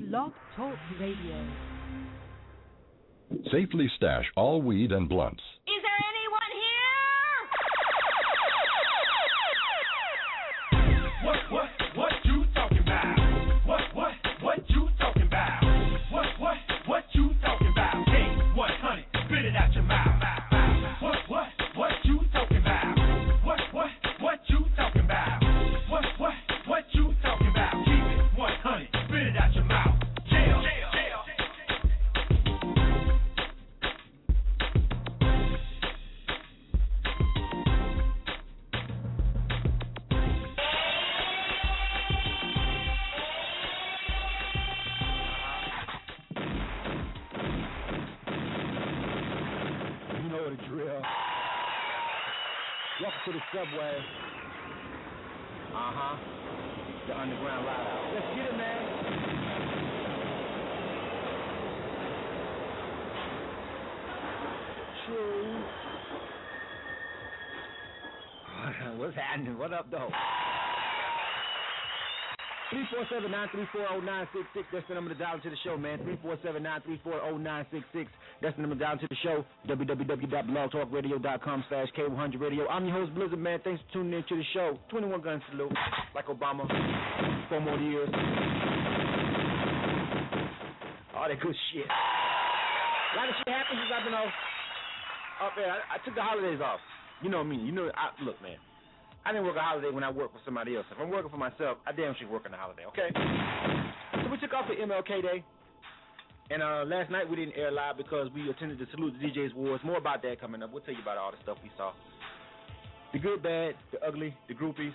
Blog Talk Radio. Safely stash all weed and blunts. Is there anyone here? What you talking about? What you talking about? What you talking about? Hey, 100, spit it out your mouth. What you talking about? What you talking about? What you talking about? Keep it 100, spit it out your mouth. Jail. You know the drill. Welcome to the subway. The underground live. Let's get it, man. True. What's happening? What up, though? 347-934-0966. That's the number to dial into the show, man. 347-934-0966. That's the number to dial into the show. www.blogtalkradio.com/K100Radio. I'm your host, Blizzard, man. Thanks for tuning in to the show. 21 gun salute, like Obama. 4 more years. All that good shit. A lot of shit happens since I've been off there. I took the holidays off. You know me. Look, man. I didn't work a holiday when I work for somebody else. If I'm working for myself, I damn sure work on a holiday, okay? So we took off the MLK Day, and last night we didn't air live because we attended the Salute the DJs Awards. More about that coming up. We'll tell you about all the stuff we saw. The good, bad, the ugly, the groupies.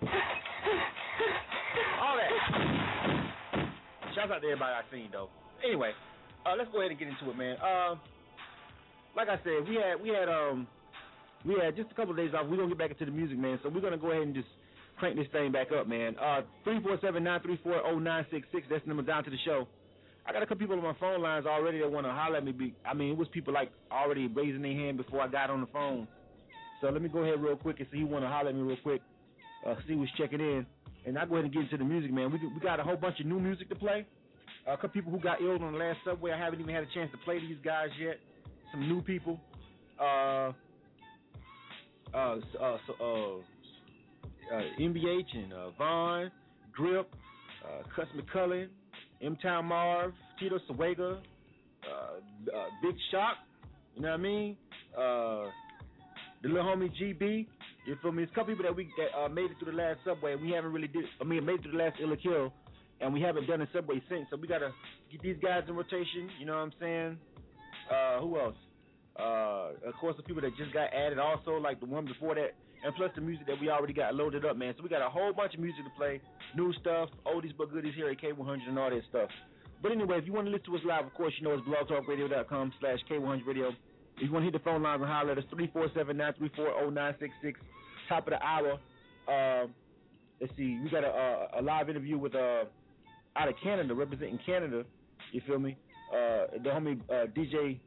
All that. Shouts out to everybody I seen, though. Anyway, let's go ahead and get into it, man. Like I said, we had just a couple of days off. We're going to get back into the music, man. So we're going to go ahead and just crank this thing back up, man. 347-934-0966. That's the number down to the show. I got a couple people on my phone lines already that want to holler at me. It was people like already raising their hand before I got on the phone. So let me go ahead real quick and see who want to holler at me real quick. See who's checking in. And I'll go ahead and get into the music, man. We got a whole bunch of new music to play. A couple people who got ill on the last subway. I haven't even had a chance to play these guys yet. Some new people. MBH and Vaughn, Grip, Cuss McCullen, M-Town Marv, Tito Sawega, Big Shock, you know what I mean? The little homie GB, you feel me? It's a couple people that made it through the last subway, and we haven't really made it through the last Illa Kill, and we haven't done a subway since, so we got to get these guys in rotation, you know what I'm saying? Who else? Of course, the people that just got added also, like the one before that, and plus the music that we already got loaded up, man. So we got a whole bunch of music to play, new stuff, oldies but goodies here at K100 and all that stuff. But anyway, if you want to listen to us live, of course, you know it's blogtalkradio.com/K100Radio. If you want to hit the phone lines and holler at us, 347-934-0966, top of the hour. Let's see, we got a live interview with out of Canada, representing Canada, you feel me? The homie DJ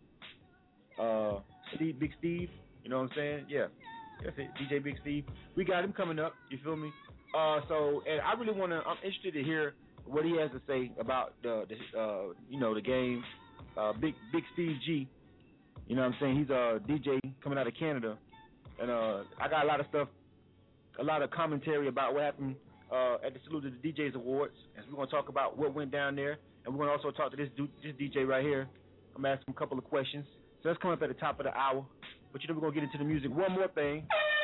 Big Steve, you know what I'm saying? Yeah, that's it, DJ Big Steve. We got him coming up, you feel me? And I'm interested to hear what he has to say about the game. Big Steve G, you know what I'm saying? He's a DJ coming out of Canada, and I got a lot of stuff, a lot of commentary about what happened at the Salute to the DJs Awards, and we're going to talk about what went down there, and we're going to also talk to this DJ right here. I'm going to ask him a couple of questions. So that's coming up at the top of the hour. But we're going to get into the music. One more thing.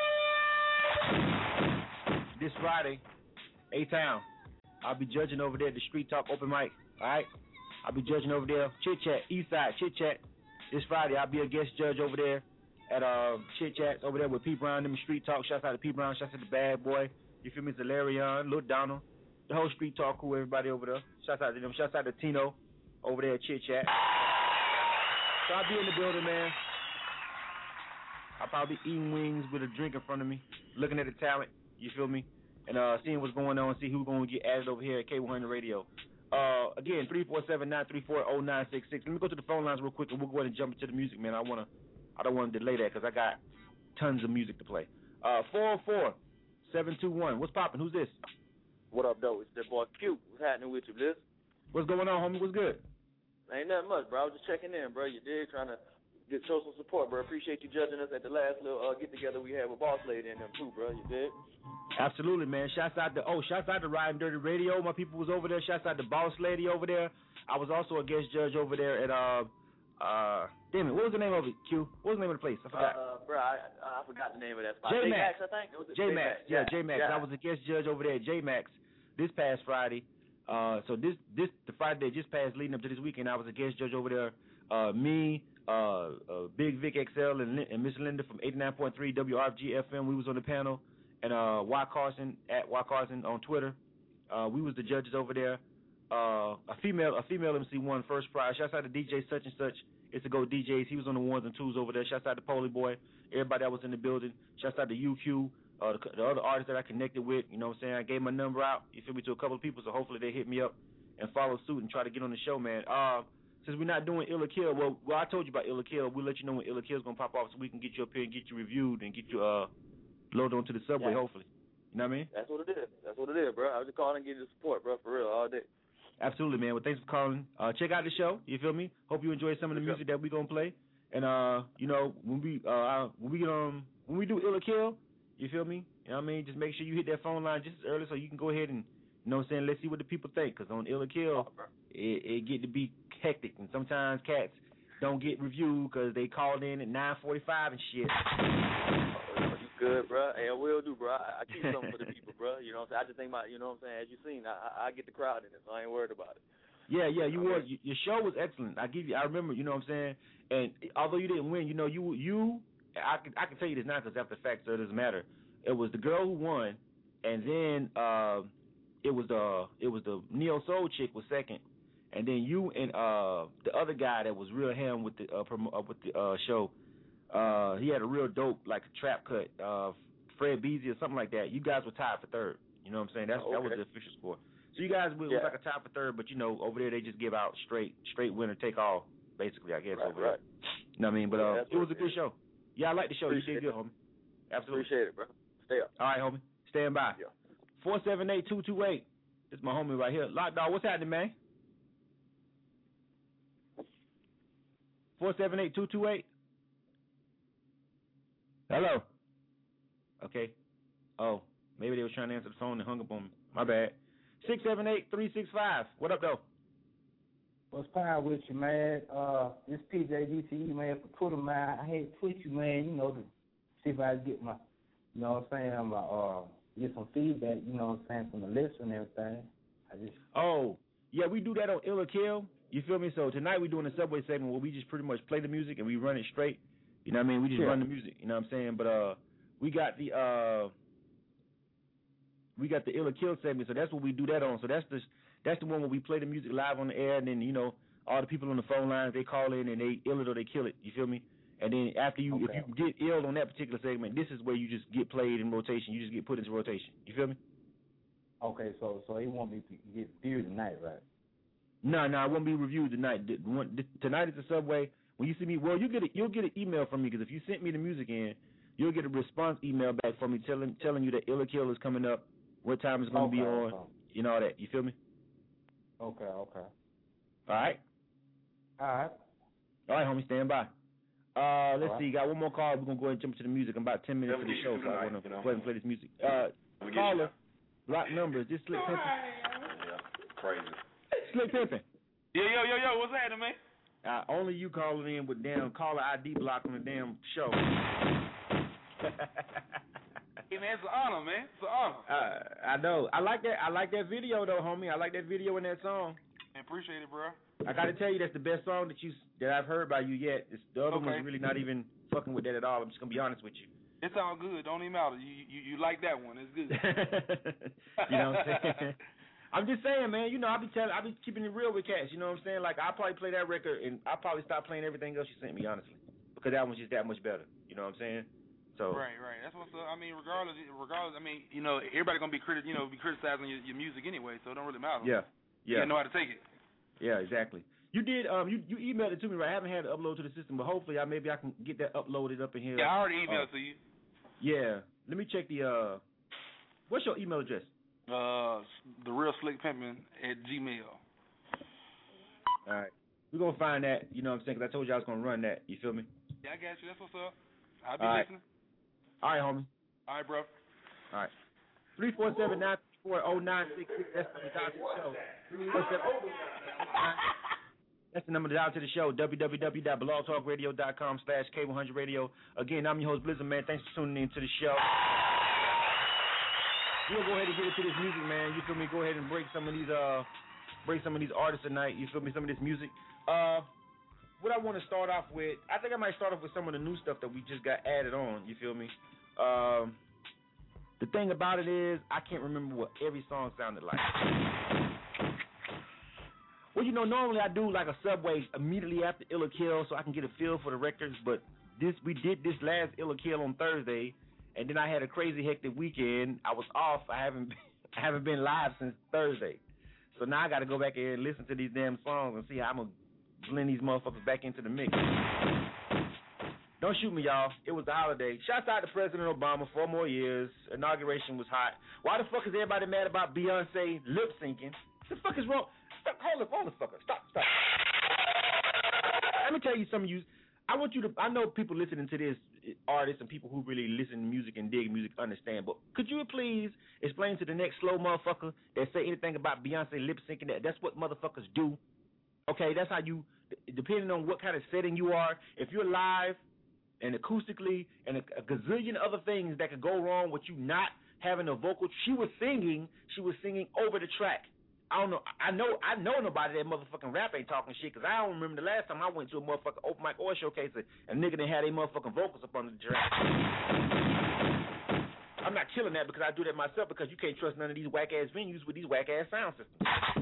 This Friday, A-Town, I'll be judging over there at the Street Talk open mic. All right? I'll be judging over there. Chit Chat, Eastside Chit Chat. This Friday, I'll be a guest judge over there at Chit Chat over there with P. Brown, them Street Talk. Shouts out to P. Brown. Shouts out to Bad Boy. You feel me? Zalarion, Lil Donald. The whole Street Talk crew, everybody over there. Shouts out to them. Shouts out to Tino over there at Chit Chat. So I'll be in the building, man. I'll probably be eating wings with a drink in front of me, looking at the talent, you feel me? And seeing what's going on, see who's going to get added over here at K100 Radio. Again, 347-934-0966. Let me go to the phone lines real quick, and we'll go ahead and jump into the music, man. I don't want to delay that because I got tons of music to play. 404-721. What's poppin'? Who's this? What up, though? It's that boy Q. What's happening with you, Liz? What's going on, homie? What's good? Ain't nothing much, bro. I was just checking in, bro. You did trying to show some support, bro. Appreciate you judging us at the last little get together we had with Boss Lady and them too, bro. You did? Absolutely, man. Shouts out to Riding Dirty Radio. My people was over there. Shouts out to Boss Lady over there. I was also a guest judge over there at damn it, what was the name of it, Q? What was the name of the place? I forgot. Bro, I forgot the name of that spot. J-Max, I think. Was it J-Max, yeah, J-Max. Yeah. I was a guest judge over there at J-Max this past Friday. So this the Friday that just passed leading up to this weekend, I was a guest judge over there. Me, Big Vic XL and Miss Linda from 89.3 WRFG FM. We was on the panel, and Y Carson at Y Carson on Twitter. We was the judges over there. A female MC won first prize. Shouts out to DJ such and such. It's a Go DJs. He was on the ones and twos over there. Shouts out to Poly Boy. Everybody that was in the building. Shouts out to UQ. The other artists that I connected with. You know what I'm saying? I gave my number out. You feel me, to a couple of people. So hopefully they hit me up and follow suit and try to get on the show, man. Since we're not doing Ill or Kill, well, I told you about Ill or Kill. We'll let you know when Ill or Kill is gonna pop off, so we can get you up here and get you reviewed and get you loaded onto the subway. Yeah. Hopefully. You know what I mean? That's what it is. That's what it is, bro. I was just calling and getting the support, bro, for real, all day. Absolutely, man. Well, thanks for calling. Check out the show. You feel me? Hope you enjoy some of the music that we gonna play. And you know, when we do Ill or Kill, you feel me? You know what I mean? Just make sure you hit that phone line just as early so you can go ahead and, you know what I'm saying, let's see what the people think. Because on Ill or Kill, it get to be hectic, and sometimes cats don't get reviewed because they called in at 9:45 and shit. You good, bro? Hey, I will do, bro. I keep something for the people, bro. You know what I'm saying? I just think you know what I'm saying? As you seen, I get the crowd in it, so I ain't worried about it. Yeah, you were. Your show was excellent. I remember, you know what I'm saying? And although you didn't win, you know, I can tell you this now because after the fact, so it doesn't matter. It was the girl who won, and then it was the Neo Soul chick was second, and then you and the other guy that was real ham with the show. He had a real dope, like a trap cut, Fred Beasley or something like that. You guys were tied for third. You know what I'm saying? That was the official score. So you guys was like a tie for third, but you know, over there they just give out straight winner take all, basically, I guess, over there. You know what I mean? But it was a good show. Yeah, I like the show. You did good, homie. Absolutely. Appreciate it, bro. Stay up. All right, homie. Stand by. Yeah. 478-228. This is my homie right here. Lockdog, what's happening, man? 478-228. Hello. Okay. Oh, maybe they was trying to answer the phone and hung up on me. My bad. 678-365. What up, though? What's poppin' with you, man? This PJDTE, man, for Twitter, man. I hate to tweet you, man, you know, to see if I get my, you know what I'm saying, get some feedback, you know what I'm saying, from the listeners and everything. Oh, yeah, we do that on Ill or Kill. You feel me? So tonight we're doing a Subway segment where we just pretty much play the music and we run it straight. You know what I mean? We just run the music, you know what I'm saying? But we got the Ill or Kill segment, so that's what we do that on. So that's the one where we play the music live on the air, and then, you know, all the people on the phone lines, they call in and they ill it or they kill it. You feel me? And then after if you get ill on that particular segment, this is where you just get played in rotation. You just get put into rotation. You feel me? Okay, so he won't be get viewed tonight, right? No, it won't be reviewed tonight. Tonight is the Subway. When you see me, well, you'll get an email from me, because if you sent me the music in, you'll get a response email back from me telling you that Ill or Kill is coming up, what time it's going to be on, you know, all that. You feel me? Okay. All right? All right, homie, stand by. Let's see, got one more call. We're going to go ahead and jump to the music. I'm about 10 minutes for the show, so I want to go ahead and play this music. Caller, block number. Is this Slick Pimpin'? Yeah, crazy. Slick Pimpin'. Yo, what's happening, man? Only you calling in with damn caller ID block on the damn show. Hey, man, it's an honor, man. It's an honor. I know. I like that video, though, homie. I like that video and that song. I appreciate it, bro. I got to tell you, that's the best song that I've heard by you yet. The other one's really not even fucking with that at all. I'm just going to be honest with you. It's all good. Don't even matter. You like that one. It's good. You know what I'm saying? I'm just saying, man, you know, I be keeping it real with cats. You know what I'm saying? Like, I'll probably play that record, and I'll probably stop playing everything else you sent me, honestly, because that one's just that much better. You know what I'm saying? So Right. That's what's up. I mean, regardless. I mean, you know, everybody gonna be criticizing your music anyway, so it don't really matter. Yeah. You gotta know how to take it. Yeah, exactly. You did. You emailed it to me, right? I haven't had it upload to the system, but hopefully, maybe I can get that uploaded up in here. Yeah, I already emailed to you. Yeah. Let me check the. What's your email address? The real Slick Pimpin' at Gmail. All right. We're going to find that, you know what I'm saying, because I told you I was going to run that. You feel me? Yeah, I got you. That's what's up. I'll be listening. All right, homie. All right, bro. All right. 347-934-0966. That's the number to the show. 347. That's the number to dial to the show. www.blogtalkradio.com/K100radio. Again, I'm your host, Blizzard, man. Thanks for tuning in to the show. We'll go ahead and get into this music, man. You feel me? Go ahead and break some of these artists tonight. You feel me? Some of this music. What I want to start off with, I think I might start off with some of the new stuff that we just got added on. You feel me? The thing about it is, I can't remember what every song sounded like. Well, you know, normally I do like a Subway immediately after Illa Kill so I can get a feel for the records, but we did this last Illa Kill on Thursday, and then I had a crazy hectic weekend. I was off. I haven't been live since Thursday. So now I got to go back and listen to these damn songs and see how I'm going to blend these motherfuckers back into the mix. Don't shoot me, y'all. It was the holiday. Shouts out to President Obama, 4 more years. Inauguration was hot. Why the fuck is everybody mad about Beyonce lip syncing? What the fuck is wrong? Stop, hold the fuck up. Stop. Let me tell you something, I know people listening to this, artists and people who really listen to music and dig music understand, but could you please explain to the next slow motherfucker that say anything about Beyonce lip syncing that's what motherfuckers do? Okay, that's how you, depending on what kind of setting you are, if you're live and acoustically and a gazillion other things that could go wrong with you not having a vocal. She was singing over the track. I don't know. I know nobody that motherfucking rap ain't talking shit, because I don't remember the last time I went to a motherfucking open mic or showcase and a nigga that had a motherfucking vocals up under the track. I'm not killing that because I do that myself, because you can't trust none of these whack ass venues with these whack ass sound systems.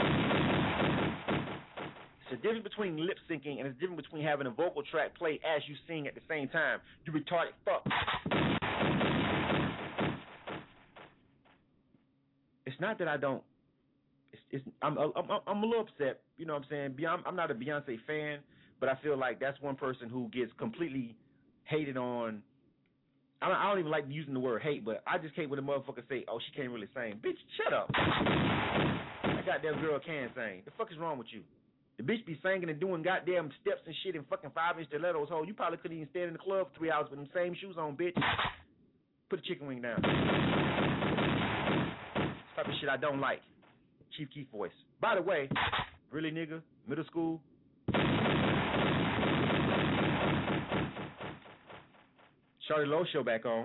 It's a difference between lip syncing and it's a difference between having a vocal track play as you sing at the same time. You retarded fuck. It's not that I don't. I'm a little upset. You know what I'm saying? I'm not a Beyonce fan, but I feel like that's one person who gets completely hated on. I don't even like using the word hate, but I just hate when a motherfucker say, "Oh, she can't really sing." Bitch, shut up. That goddamn girl can sing. The fuck is wrong with you? The bitch be singing and doing goddamn steps and shit in fucking 5-inch stilettos. Ho, you probably couldn't even stand in the club for 3 hours with them same shoes on, bitch. Put a chicken wing down. This type of shit I don't like. Chief Keef voice. By the way, really nigga, middle school. Charlie Lowe show back on.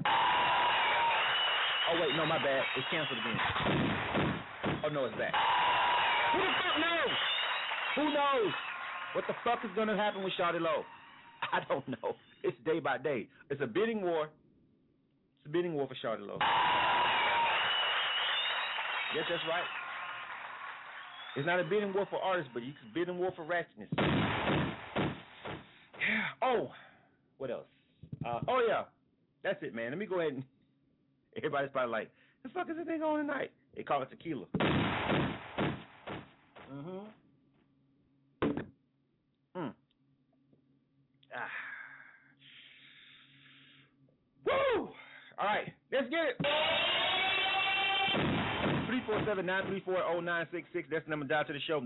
Oh wait, no, my bad. It's canceled again. Oh no, it's back. Who the fuck knows? Who knows what the fuck is gonna happen with Charlie Lowe? I don't know. It's day by day. It's a bidding war. It's a bidding war for Charlie Lowe. Yes, that's right. It's not a bidding war for artists, but it's a bidding war for ratchetness. Oh, what else? Oh, yeah. That's it, man. Let me go ahead and... Everybody's probably like, the fuck is this thing on tonight? They call it tequila. Woo! All right, let's get it. 347-934-0966. That's the number down to the show.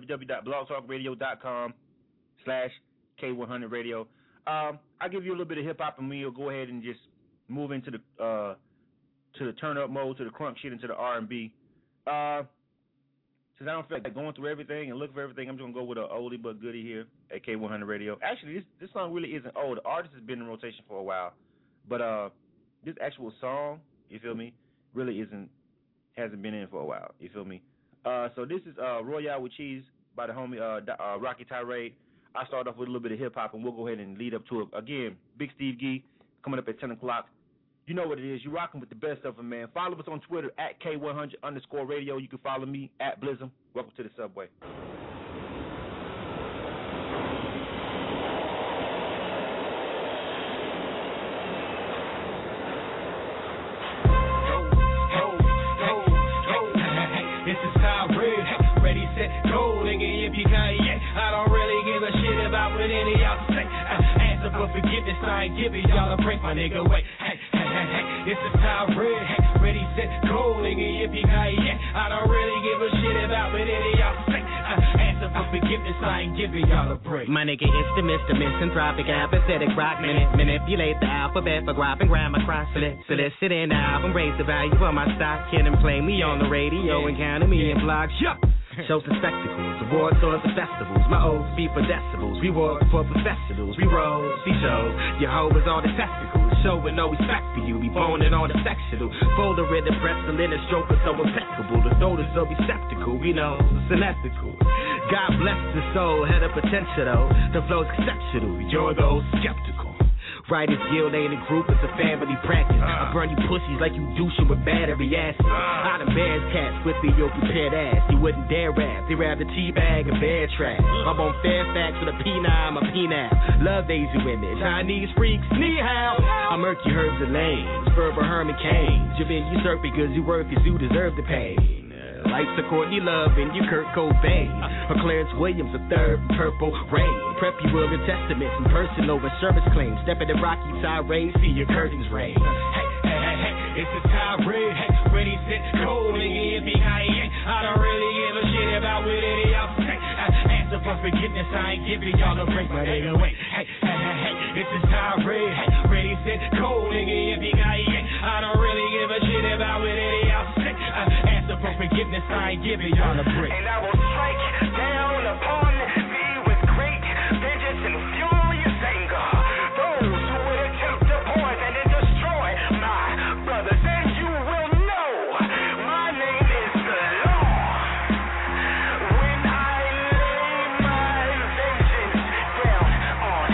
www.blogtalkradio.com/K100radio. I'll give you a little bit of hip hop, and we'll go ahead and just move into the turn up mode, to the crunk shit, into the R&B. Since I don't feel like going through everything and looking for everything, I'm just gonna go with an oldie but goodie here at K100 Radio. Actually, this song really isn't old. The artist has been in rotation for a while, but this actual song, you feel me, really hasn't been in for a while. You feel me? So this is Royale with Cheese by the homie Rocky Tirade. I start off with a little bit of hip hop, and we'll go ahead and lead up to it. Again, Big Steve Gee coming up at 10 o'clock. You know what it is. You're rocking with the best of them, man. Follow us on Twitter at K100_radio. You can follow me at Blizzum. Welcome to the Subway. This is Tyrade, ready, set, go, nigga, yippee-ki-yay. I don't really give a shit about what any of y'all say. Answer for forgiveness, I ain't giving y'all a break, my nigga, wait. Hey, this is Tyrade, ready, set, go, nigga, yippee-ki-yay. I don't really give a shit about what any of y'all say. Answer for forgiveness, forgiveness, I ain't giving y'all a break. My nigga, it's the Mr. Misanthropic, apathetic rock minute. Manipulate the alphabet for grabbing grammar cross. Solicit in the album, raise the value of my stock. Kid and play me on the radio and counting me in blogs. Yup. Shows and spectacles, award tours and festivals. My O's be for decibels, rewards for professionals. We roll, see shows, your hoe is all the testicles. Showing no respect for you, we boning on the sectional. Folder in the pretzel in a stroke is so impeccable. The throat is so receptacle, we know it's unethical. God bless the soul, head of potential though. The flow's exceptional, you're those skeptical. Writers Guild ain't a group, it's a family practice. I burn you pussies like you douching with battery acid. I done bears cats with the your prepared ass. You wouldn't dare rap, they rather teabag a bear trap. I'm on Fairfax with a P9, I'm a P9. Love Asian women, Chinese freaks, ni hao. I'm murky herbs and lanes, Ferber Herman Cain. You've been usurped because you work as you deserve the pain. Life's a Courtney Love and you Kurt Cobain. Or Clarence Williams, a third Purple Rain. Prep you will the testaments and personal insurance claims. Step in the rocky tirade, see your curtains rain. Hey, it's a tirade. Hey, ready, set, cold, nigga, if he ain't. I don't really give a shit about what any y'all say. Answer for forgiveness, I ain't giving y'all a break, but nigga, wait. Hey, it's a tirade. Hey, ready, set, cold, nigga, if he ain't. I don't really give a shit about what any y'all say. Answer for forgiveness, I ain't giving y'all a break. And I will strike down upon thee with great vengeance and furious anger. Those who would attempt to poison and destroy my brothers, and you will know my name is the law. When I lay my vengeance down on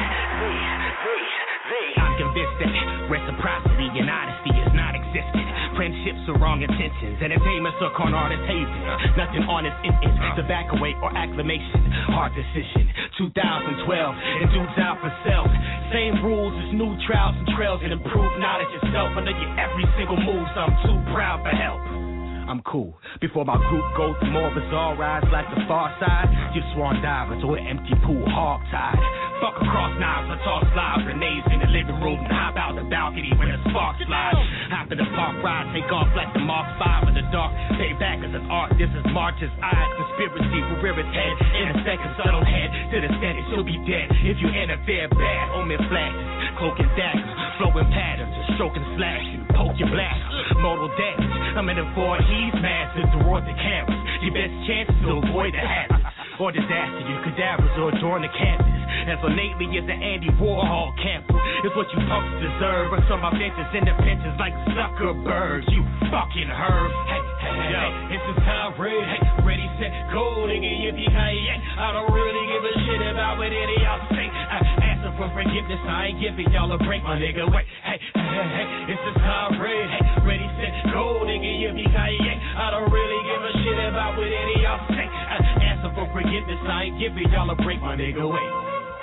thee. I'm convinced that reciprocity and honesty is not existent. Friendships are wrong intentions, entertainment's a con artist hazing. Nothing honest in it, to back away or acclamation. Hard decision, 2012, and dudes out for self. Same rules as new trials and trails, and improved knowledge itself. I know your every single move, so I'm too proud for help. I'm cool. Before my group goes to more bizarre rides like the far side, you swan dive into an empty pool, hog tied. Fuck across knives, I toss live grenades in the living room, and hop out the balcony when the sparks fly. Hop in the park ride, take off like the Mark 5 in the dark. Stay back as an art, this is March's eyes. Conspiracy will rear its head in a second, subtle head to the Senate, she'll be dead if you interfere. Bad omen flashes, cloak and daggers, flowing patterns, stroking slashing, poke your blast, mortal damage. I'm in it for he's massive toward the cameras. Your best chance is to avoid the hazards or disaster, you cadavers or adorn the canvas. As innately as an Andy Warhol camper is what you punks deserve. I saw my benches in the benches like Zuckerberg, you fucking herb. Hey, it's a tirade. Hey, ready, set, go, nigga, if you ain't. I don't really give a shit about what any of y'all say. Answer for forgiveness, I ain't giving y'all a break, my nigga. Wait, hey, it's a tirade. Hey, ready, set, go, nigga, if you ain't. I don't really give a shit about what any of y'all say. Answer for forgiveness, I ain't giving y'all a break, my nigga. Wait.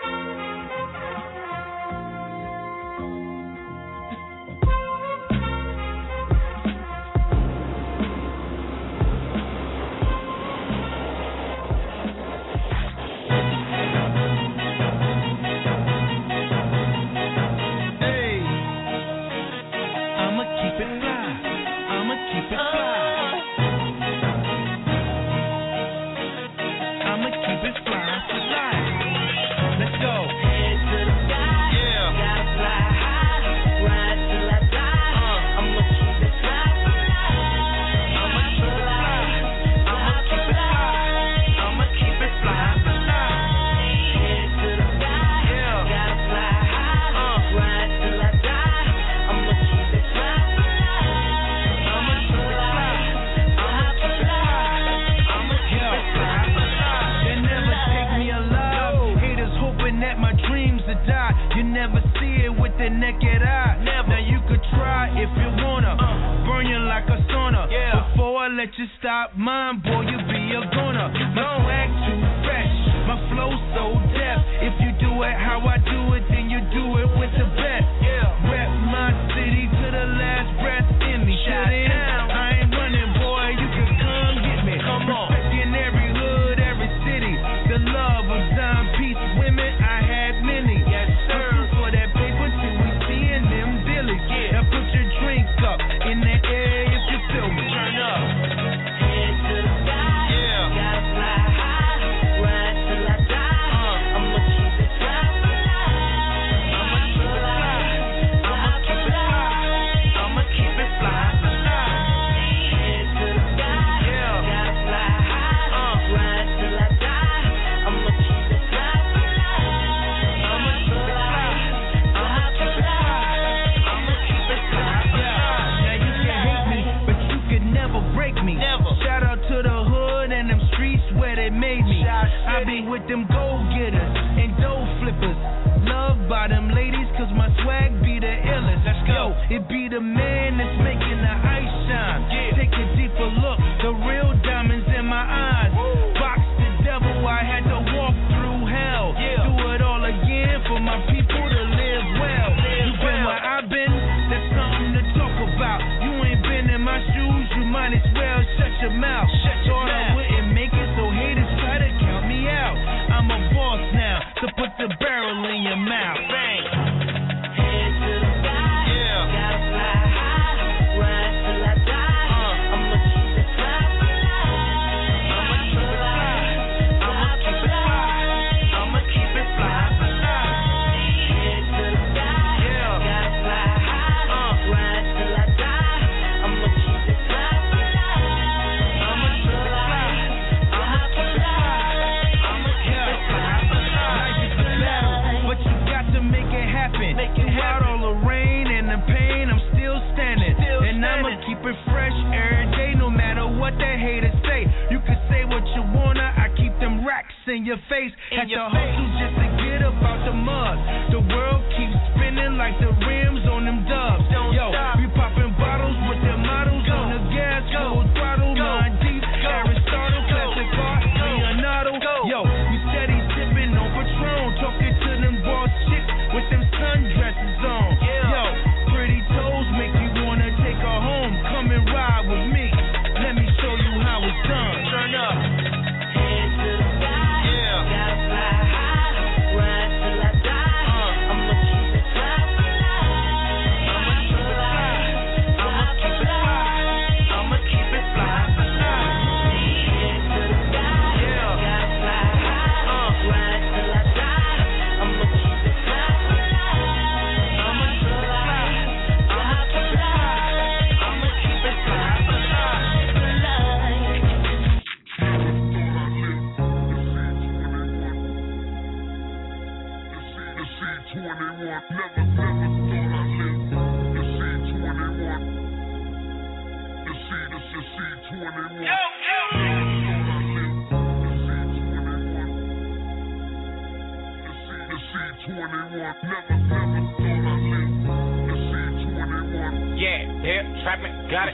Let you stop mine, boy, you be a goner. My swag too fresh, my flow so deaf. If you do it how I do it, then you do it with the best. Rep my city to the last breath in me. Shut it down, I ain't running, boy, you can come get me. Come on. Respecting every hood, every city. The love of time, peace, women, I had many. Yes, sir. For that paper till we seeing them billies. Now put your drink up in the air if you feel me. Turn up. Head to the sky, gotta fly high, ride till I it made me. I be with them go-getters and dough flippers. Loved by them ladies, cause my swag be the illest. Let's go. Yo, it be the man that's making the ice shine. Take a deeper look, the real diamonds in my eyes. Box the devil, I had to walk through hell. Do it all again for my people to live well. You been where I've been, that's something to talk about. You ain't been in my shoes, you might as well shut your mouth. Thought I wouldn't make it, so haters try to count me out. I'm a boss now, so put the barrel in your mouth. Bang. Head to the sky, gotta fly high, ride till I die. I'ma keep it fly for life. I'ma keep it fly. I'ma keep it fly. I'ma keep it fly for life. Head to the sky, gotta fly high, ride till I die. I'ma keep it fly for life. I'ma keep it fly. I'ma keep it fly. I'ma keep it fly for life. Life is a battle, but you got to make it happen. Throughout all the rain and the pain, I'm still standing. And I'ma keep it fresh every day, no matter what the haters say. You can say what you wanna, I keep them racks in your face. Had to hustle just to get up out the mud. The world keeps spinning like the rims on them dubs. Yo, we popping bottles with their models on the gas, full throttle, Mind Deep, Aristotle, classic art, Leonardo. Yo, we steady sipping on Patron, talking to them boss chicks with them sundresses on. Yo, pretty toes make you wanna take her home. Come and ride with me. Let me show you how it's done. Turn up. Head to the sky, gotta fly high, ride till I die. I'ma keep it fly for life. I'ma keep it fly. I'ma keep it fly. I'ma keep it fly for life. Head to the sky, gotta fly high, ride till I die. I'ma keep it fly for life. I'ma keep it fly. I'ma keep it fly. I'ma keep it fly for life. Trapping, got it,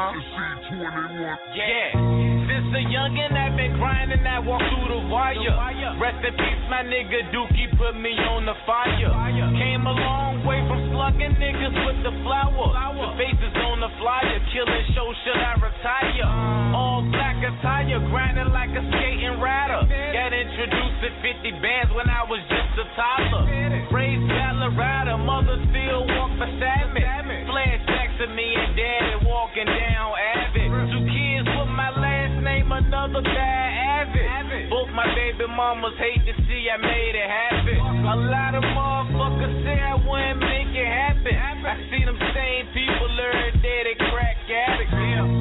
Since a youngin' I've been grinding, I walk through the wire. Rest in peace, my nigga Dookie put me on the fire. Came a long way from slugging niggas with the flower. The faces on the flyer, killing show, should I retire? All black attire, grinding like a skating rider. Got introduced to 50 bands when I was just a toddler. Raised Colorado, mother still walk beside me. Flashbacks of me and daddy walking down Avid. 2 kids with my last name, another guy Avid. Both my baby mamas hate to see I made it happen. A lot of motherfuckers say I wouldn't make it happen. I see them same people every day, they crack addicts.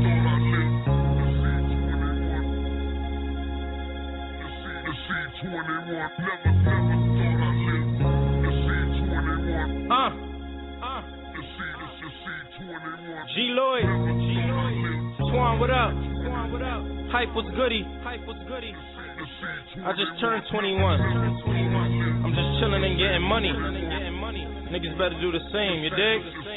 G Lloyd, Twan, what up? Hype was goody. I just turned 21. I'm just chilling and getting money. Niggas better do the same, you dig?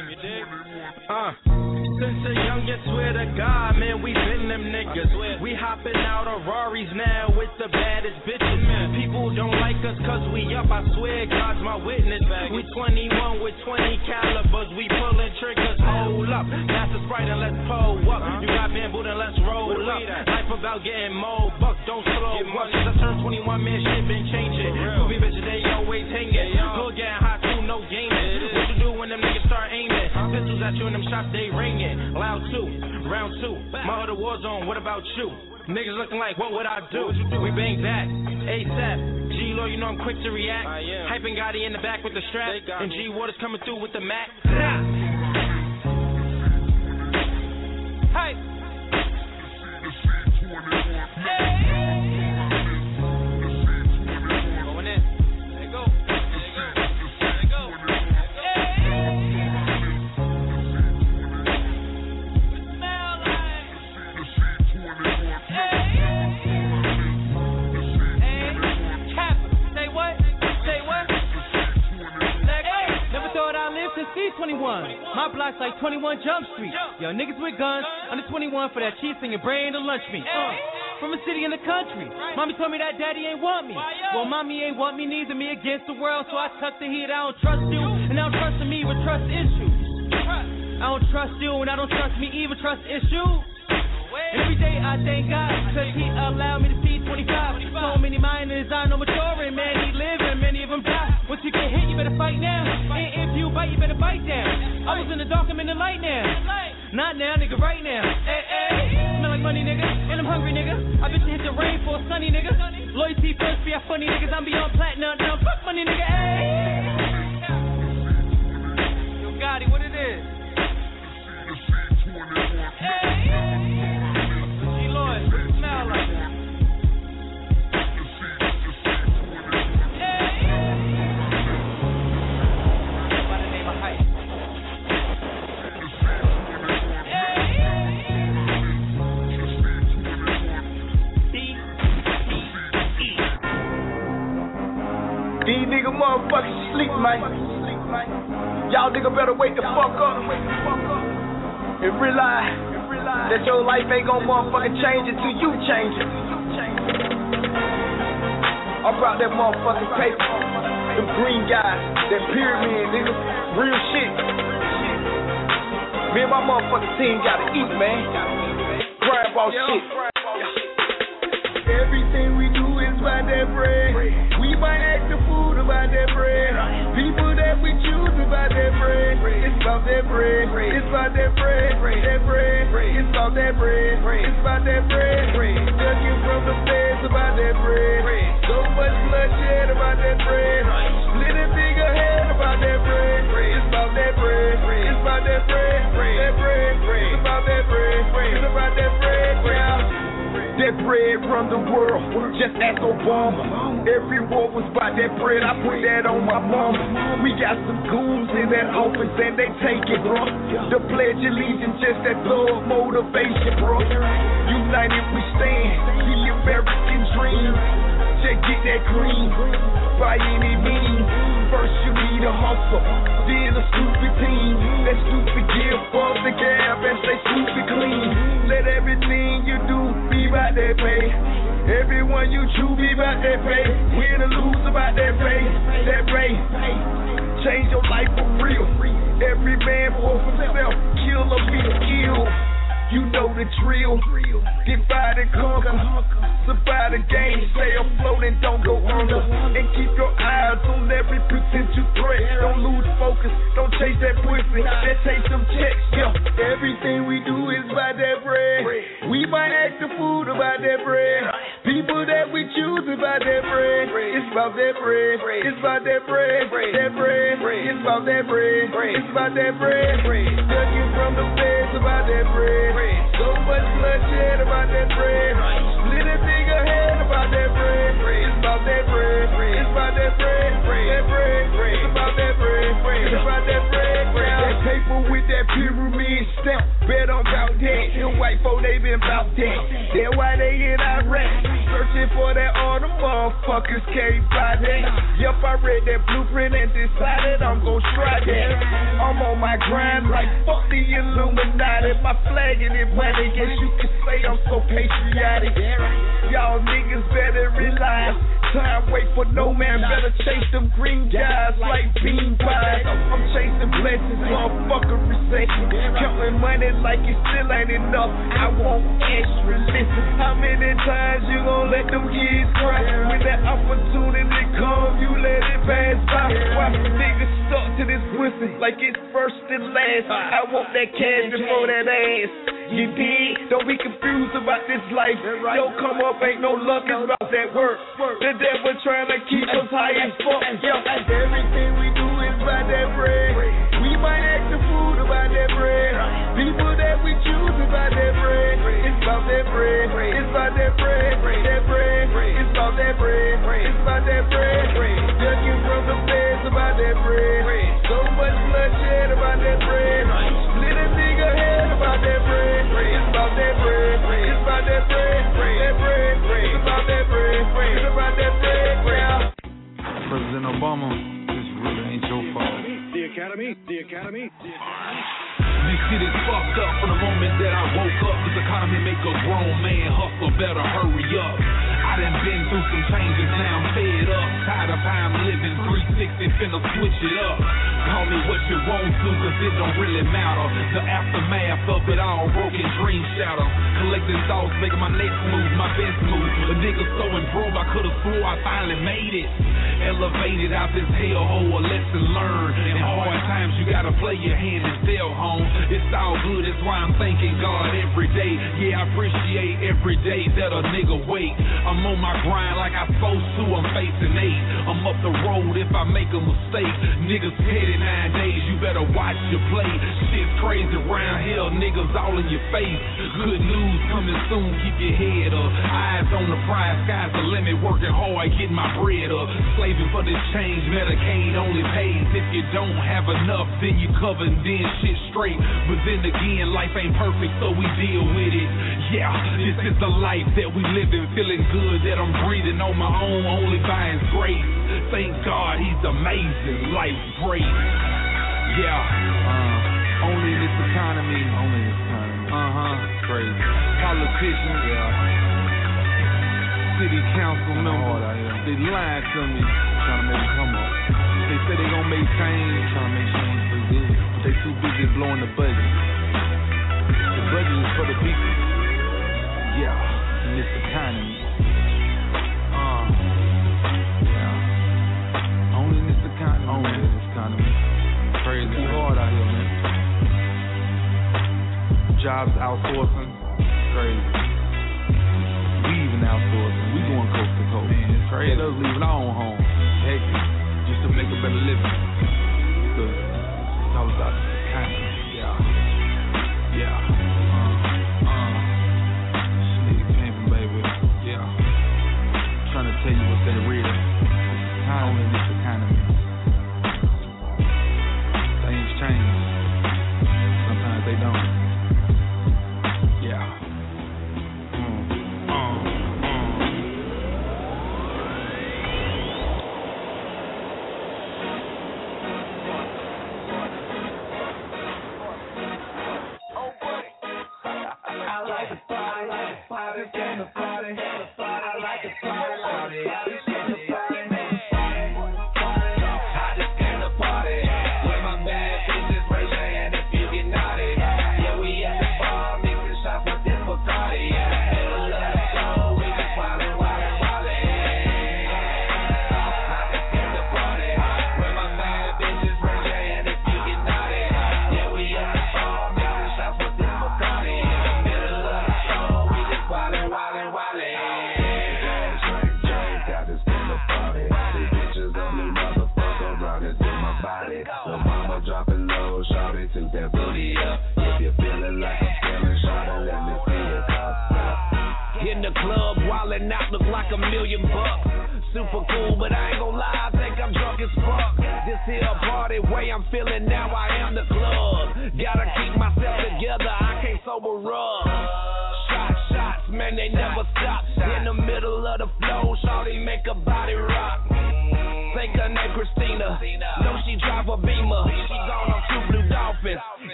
Since a youngin', swear to God, man, we been them niggas. We hopping out of Rarries now with the baddest bitches. People don't like us cause we up, I swear God's my witness. We 21 with 20 calibers, we pulling triggers, hold up. That's the Sprite and let's pull up. You got bamboo, then let's roll up. Life about getting more bucks, don't slow up. Since I turned 21, man, shit been changing. Groovy bitches, they always hanging. Hood getting hot too, no gaming. What you do when them niggas start aiming? Pistols at you and them shots, they ringing. Loud 2, round 2. My other war zone, what about you? Niggas looking like, what would I do? We bang back, ASAP. G-Lo, you know I'm quick to react. Hyping Gotti in the back with the strap. And G Waters coming through with the Mac. Hype. Going in. There you go. B21. My block's like 21 Jump Street. Yo, niggas with guns, under 21 for that cheese in your brain to lunch me. From a city in the country. Mommy told me that daddy ain't want me. Well, mommy ain't want me, neither me against the world, so I tuck the heat. I don't trust you, and I don't trust me with trust issues. I don't trust you, and I don't trust me even trust issues. And every day I thank God, cause he allowed me to see 25. So many minors I know maturing, man, he living, many of them die. Once you get hit, you better fight now. And if you bite, you better bite down. I was in the dark, I'm in the light now. Not now, nigga, right now. Hey, hey, smell like money, nigga, and I'm hungry, nigga. I bet you hit the rain for a sunny, nigga. Loyalty first, be a funny niggas, I'm beyond platinum. Now fuck money, nigga, hey. Yo, Gotti, what it is? Hey. Smell like by the name of Hype. These niggas motherfuckers sleep, man. Y'all niggas better wake the fuck up and realize that your life ain't gon' motherfucking change until you change it. I brought that motherfucking paper, them green guys, that pyramid, nigga, real shit. Me and my motherfucking team gotta eat, man. Grab all shit. Everything we do is by that bread. We might act the fool about that bread. People that we choose about that bread. It's about that bread. It's about that bread. That bread. It's about that bread. It's about that bread. Ducking from the feds about that bread. So much bloodshed about that bread. Splitting bigger head about that bread. It's about that bread. It's about that bread. That bread. It's about that bread. It's about that bread. That bread run the world, just ask Obama. Every war was about that bread, I put that on my mama. We got some goons in that office and they take it, bro. The Pledge of Allegiance, just that thug motivation, bro. United we stand, the American dream. Just get that green, by any means. First you need a hustle, then a stupid team. That stupid give up the gap and stay stupid clean. Let everything you do be about that pay. Everyone you choose be about that pay. Win or lose about that pay. That rate. Change your life for real. Every man for himself. Kill or be killed. You know the drill. Divide and conquer. Survive the game. Stay afloat and don't go under. And keep your eyes on every potential threat. Don't lose focus. Don't chase that pussy. Let's take some checks. Yeah. Everything we do is by that bread. We might act the fool about that bread. People that we choose about that bread. It's about that bread. It's about that bread. That bread. It's about that bread. It's about that bread. Ducking from the feds about that bread. So much bloodshed about that bread. Splitting bigger head about that bread. It's about that bread. It's about that bread. That bread. It's about that bread. It's about that bread. That paper with that pyramid stamp. Bet on about that. Them white folk, they been about that. That's why they in Iraq. Searching for that all the motherfuckers can't buy that. Yup, I read that blueprint and decided I'm gon' try that. I'm on my grind like fuck the Illuminati. My flag in it, man. I guess you could say I'm so patriotic. Y'all niggas better realize time wait for no man. Better chase them green guys like bean pies. I'm chasing blessings, motherfucker recession. Counting money like it still ain't enough. I want extra. Listen, how many times you gon' let them kids cry? When that opportunity comes, you let it pass by. Why niggas stuck to this pussy like it's first and last? I want that cash before that ass. You dig? Don't be confused about this life. Yo, come up, ain't no luck, it's about that work. The devil trying to keep us high as fuck. Yo, everything we do is about that bread. We might act the fool about that bread. People that we choose about that bread. It's about that bread. It's about that bread. That bread. It's about that bread. It's about that bread. Ducking from the feds about that bread. So much bloodshed about that bread. Splitting bigger head about that bread. It's about that bread. It's about that bread. That bread. It's about that bread. It's about that bread. President Obama, this really ain't your fault. The Academy Shit is fucked up from the moment that I woke up. This economy make a grown man hustle, better hurry up. I done been through some changes, now I'm fed up. Tired of how I'm living, 360, finna switch it up. Call me what you want to, cause it don't really matter. The aftermath of it all, broken dream shadow. Collecting thoughts, making my next move, my best move. A nigga so broke, I could've swore I finally made it. Elevated out this hellhole, a lesson learned. In hard times, you gotta play your hand and still home. It's all good, that's why I'm thanking God every day. Yeah, I appreciate every day that a nigga wait. I'm on my grind like I'm supposed to, I'm facing 8. I'm up the road if I make a mistake. Niggas petty nowadays, you better watch your play. Shit's crazy around here, niggas all in your face. Good news coming soon, keep your head up. Eyes on the prize, sky's the limit, working hard, getting my bread up. Slaving for this change, Medicaid only pays if you don't have enough, then you cover and then shit straight. But then again, life ain't perfect, so we deal with it. Yeah, this is the life that we living, feeling good that I'm breathing on my own, only by His grace. Thank God He's amazing, life's great. Yeah, only in this economy. Only in this economy. Crazy. Politicians, city council members, they lied to me, trying to make it come up. They say they gonna make change, trying to make change for good, but they too busy blowing the budget. The budget is for the people. Yeah, in this economy. Only in this economy. Only in this economy. Crazy hard out here, man. Jobs outsourcing, crazy. We even outsourcing. We going coast to coast. Man, it's crazy. Us leaving our own home. Heck, just to make a better living. Because it's all about the economy. Yeah. Sneak pimping, baby. Yeah. Trying to tell you what's that real. Only in this economy. Things change. Sometimes they don't. Yeah.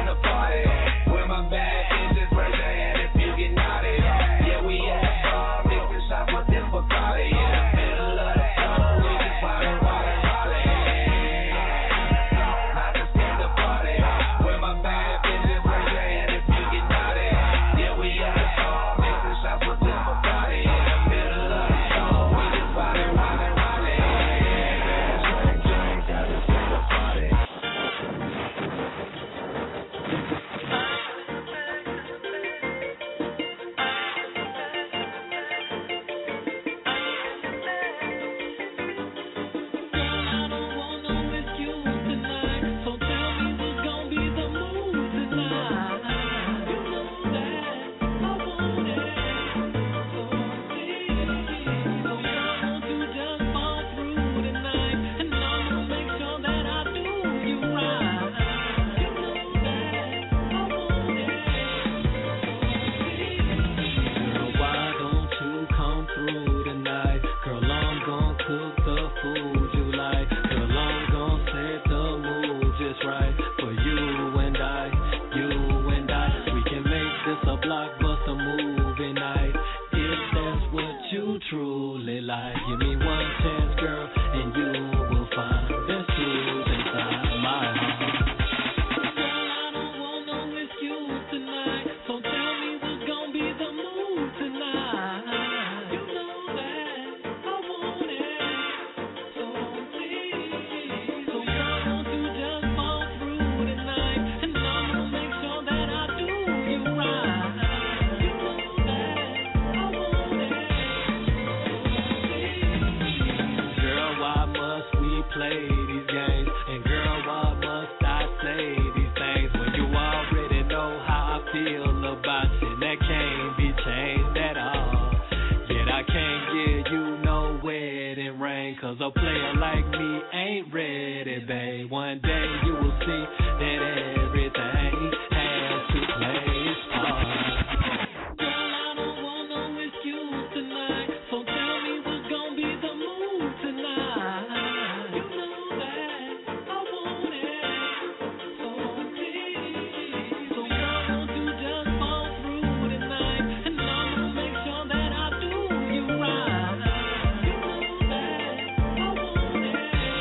Where my bad bitches, raise your hand if you get naughty. Yeah, we at the bar. play these games. And girl, what must I say these things when you already know how I feel about you? That can't be changed at all. Yet I can't give you no wedding ring, cause a player like me ain't ready, babe. One day you will see that everything has to play its part. Girl, I don't want no excuse tonight, so tell me what's gonna be the mood tonight. You know that I want it, so please. So girl, won't you just fall through tonight, and I'm gonna make sure that I do you right. You know that I want it.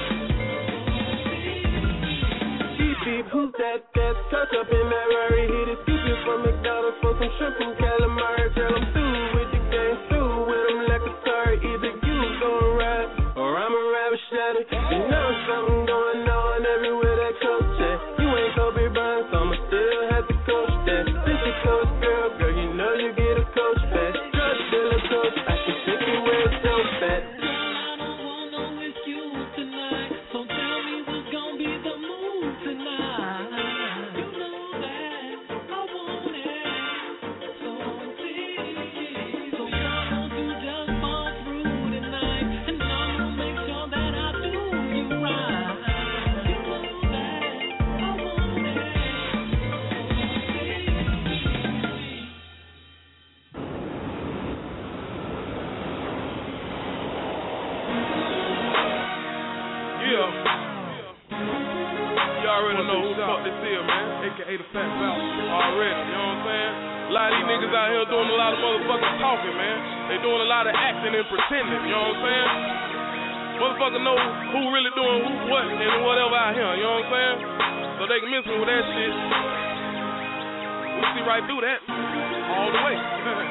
Beep beep, who's that? That's touch up in that Rari. Hit it, scooping from McDonald's for some shrimp and calamari. Tell them through with the game, through with them like a sorry. Either you gonna ride or I'ma ride with Shady. You know something going on everywhere that coach at. You ain't Kobe Bryant, so I'ma still have to coach that. This your coach, girl, you know you get a coach back. Just still a coach, I can take you where it's so fat. Girl, I don't want no excuse tonight, so tell me what's gonna be the mood tonight. You know that I want it, so please. So girl, won't you just fall through tonight, and I'm gonna make sure that I do you right. You know that I want it. Yeah. You already know who the fuck this is, man. AKA the Fat Val. Already, you know what I'm saying? A lot of these niggas out here doing a lot of motherfucking talking, man. They doing a lot of acting and pretending, you know what I'm saying? Motherfuckers know who really doing who, what, and whatever out here, you know what I'm saying? So they can miss me with that shit. We see right through that. All the way.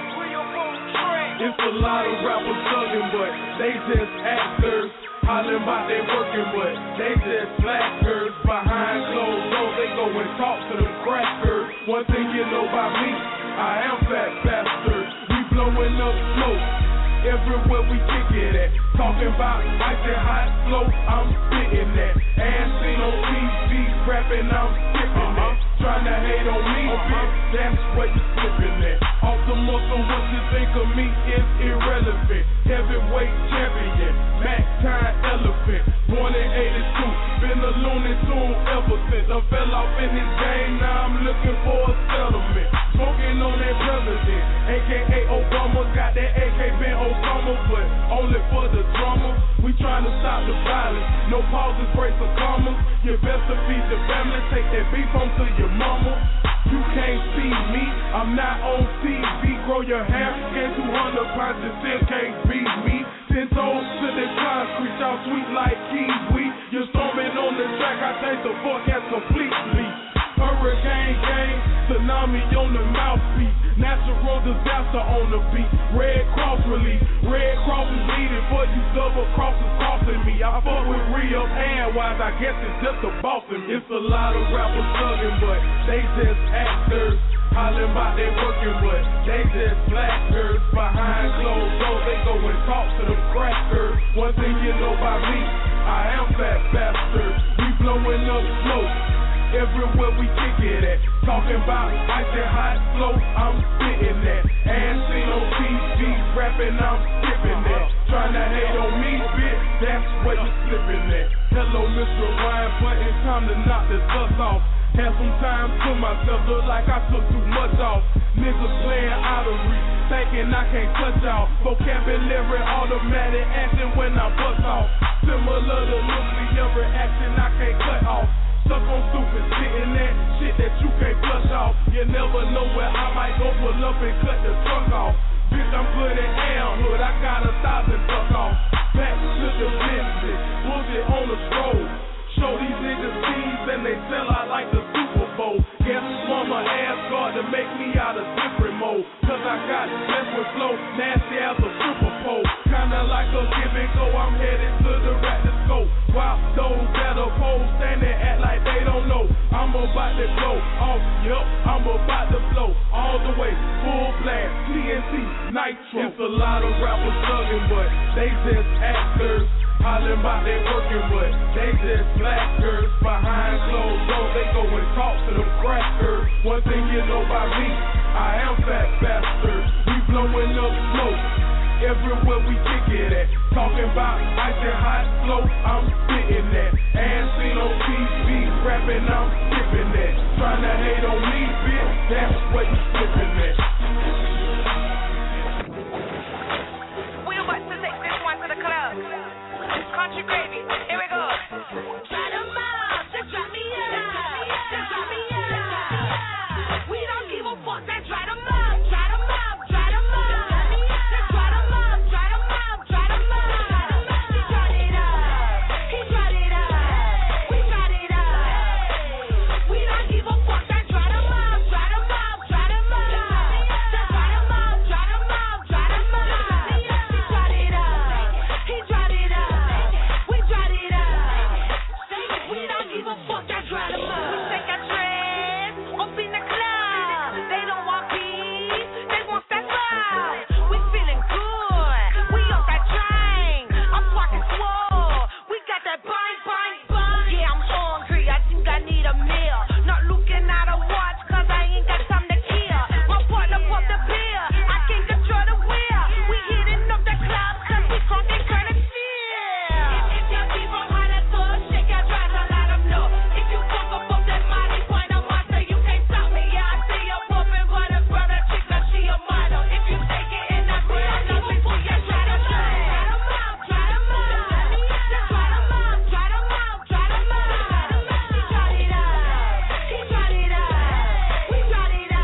It's a lot of rappers thugging, but they just actors. Hollering about they working, but they just slackers. Behind closed doors, they go and talk to them crackers. One thing you know about me, I am Fat Bastard. We blowing up smoke everywhere we kick it at. Talking about icy hot flow, I'm spitting that. And seen on TV, rapping, I'm skipping that. Trying to hate on me, bitch, that's what you slipping at. Off the muscle, what you think of me is irrelevant. Heavyweight champion, Mac time elephant. Born in 82, been a Looney Tune ever since. I fell off in this game, now I'm looking for a settlement. Smoking on that president, AKA Obama. Got that AK been Osama, but only for the drama. We trying to stop the violence, no pauses, breaks or commas. You best to feed your family, take that beef home to your mama. You can't see me, I'm not on TV. Grow your hair, gain 200 pounds, you still can't beat me. 10 toes to the concrete, y'all sweet like kiwi. You're storming on the track, I take the forecast completely. Hurricane gang, tsunami on the mouthpiece. Natural disaster on the beat. Red Cross relief. Red Cross is needed, but you double crosses crossing me. I fuck with real and wise, I guess it's just a bossing. It's a lot of rappers thugging, but they just actors. Hollering about they working, but they just slackers. Behind closed doors, they go and talk to them crackers. One thing you know about me, I am Fat Bastard. We blowing up smoke everywhere we kick it at. Talking about icy hot flow, I'm spitting that. And seen on TV, rapping, I'm skipping that. Trying to hate on me, bitch, that's where you slipping at. Hello, Mr. Wine Button, time to knock this dust off. Had some time to myself, look like I took too much off. Niggas playing out of reach, thinking I can't touch y'all. Vocabulary, automatic action when I bust off. Similar to nuclear reaction, I can't cut off. Stuck on stupid shit in that shit that you can't flush off. You never know where I might go pull up and cut the trunk off. Bitch, I'm good at Hood, I got 1,000 bucks off. Back to the business, bullshit on the stroll. Show these niggas keys and they sell out like the Super Bowl. Guess mama asked God to make me out of different mode. Cause I got left with flow, nasty as a stripper pole. Kinda like a give and go, I'm headed to the rat to scope. about those that oppose, standing act like they don't know. I'm about to blow off, yup, I'm about to blow all the way, full blast, TNT, nitro. It's a lot of rappers slugging, but they just actors. Hollering about they working, but they just slackers. Behind closed doors, they go and talk to them crackers. One thing you know about me, I am fat bastard. We blowing up smoke everywhere we kick it at. Talking about ice and hot slow, I'm spitting that. And seen on TV, rapping, I'm skipping that. Trying to hate on me, bitch, that's what you slipping at. We about to take this one to the club. Country gravy, here we go. Try them out, just drop me out, just drop me out. We don't give a fuck, that try them up, try them up, try them up. Just try them up, try them up, try them up. He tried it up, he tried it up, we tried it up. We don't give a fuck, that try them up, try them up, try them up. Just try them up, try them up, try them up. He tried it up, he tried it up. Fuck that dry them up. We take our trends up in the club. They don't want peace, they want that vibe. We feeling good, we on that train. I'm fucking swole, we got that bang, bang, bang. Yeah, I'm hungry, I think I need a meal. Not looking at a watch, cause I ain't got time to kill. My partner pop the pill, I can't control the wheel. We hitting up the club, cause we drunk and kinda chill. If your people wanna talk, shake your dress and let them know. If you talk about that money, point a monster, you can't stop me. Yeah, I see you popping, but a brother chick, now she a model. If you take it in that way, I know before you try them up. Try them up, just try them up, try them up, try them up. He tried it up, he tried it up, we tried it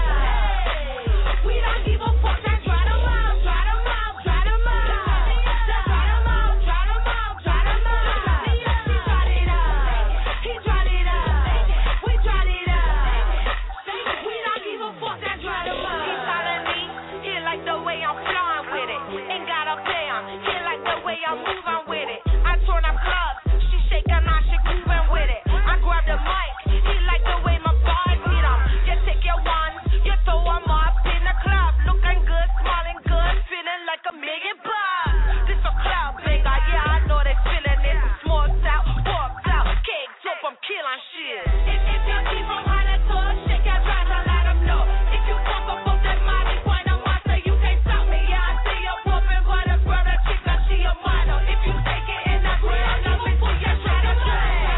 up. We don't give a fuck, that try them up, try them up, try them up. Just try them up, try them up, try them up. He tried it up, he tried it up, we tried it up. We don't give a fuck, that try them up. He telling me he like the way I'm flowing with it. Ain't gotta play him, he like the way I'm moving with it. I turn up clubs, she shaking, now she grooving with it. I grab the mic, he like the way my bars hit him. You take your ones, you throw them up in the club. Looking good, smiling good, feeling like a million bucks. This a club banger, yeah, I know they feeling it. Small out, popped out, cakes up, I'm killing shit. If your people wanna talk, shake your dress and let them know. If you talk about that money, point a monster, you can't stop me. Yeah, I see you popping, but a brother chick, now she a model. If you take it in that way, I know before you try them up.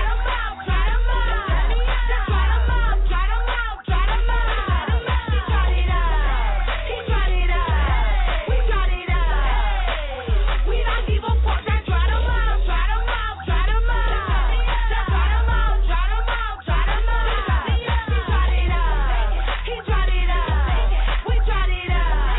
Try them up, just try them up, try them up, try them up. He tried it up, he tried it up, we tried it up. We don't give a fuck, that try them up, try them up, try them up. Just try them up, try them up, try them up. He tried it up, he tried it up, we tried it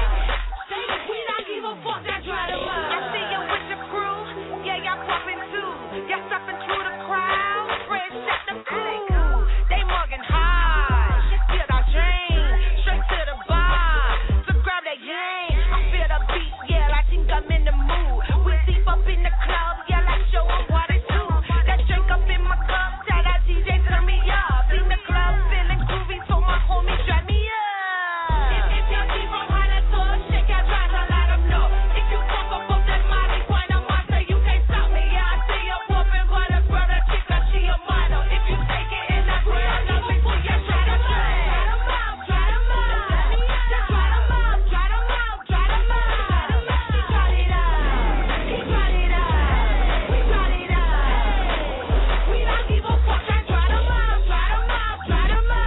up. We don't give a fuck, that try them up. I see you with your crew, yeah, y'all popping too. Y'all stepping through the crowd, fresh at the food. They mugging hard, still got dream, straight to the bar. So grab that yang, I feel the beat, yeah, I think I'm in the mood. We deep up in the club, yeah, let's show 'em what it do. That drink up in my cup, tell that DJ turn me up. In the club, feeling groovy, so my homies drive me up. If your people wanna talk, shake your dress and let them know. If you talk about that money, point a monster, you can't stop me. Yeah, I see you popping, but a brother chick, now she a model. If you take it in that way, I know before you try them up. Try them up, just try them up, try them up, try them up. He tried it up, he tried it up, we tried it up. We don't give a fuck, that try them up, try them up, try them up.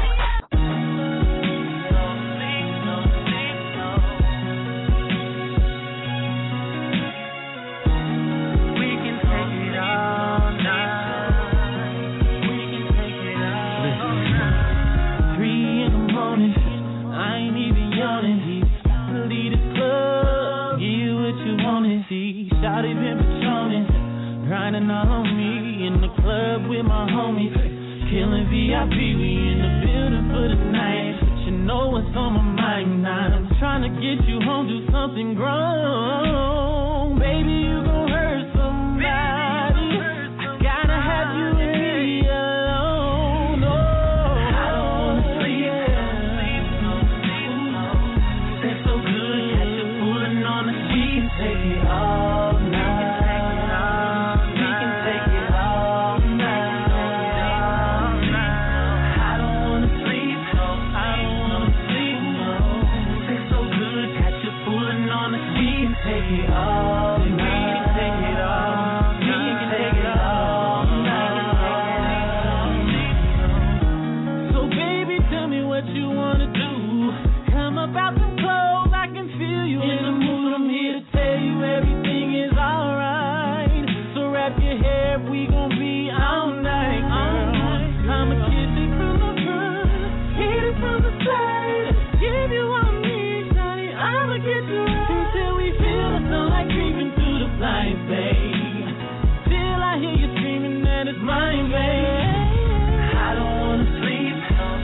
We can take it all night. We can take it all night. 3 in the morning, I ain't even yawning. Lead the club, give you what you wanna see. Shawty been patroning, grinding on me in the club with my homies. Killing VIP, we in the building for the night. But you know what's on my mind now. I'm trying to get you home, do something grown. Baby, you gon' hurt somebody. I got with mine, babe. I don't wanna sleep.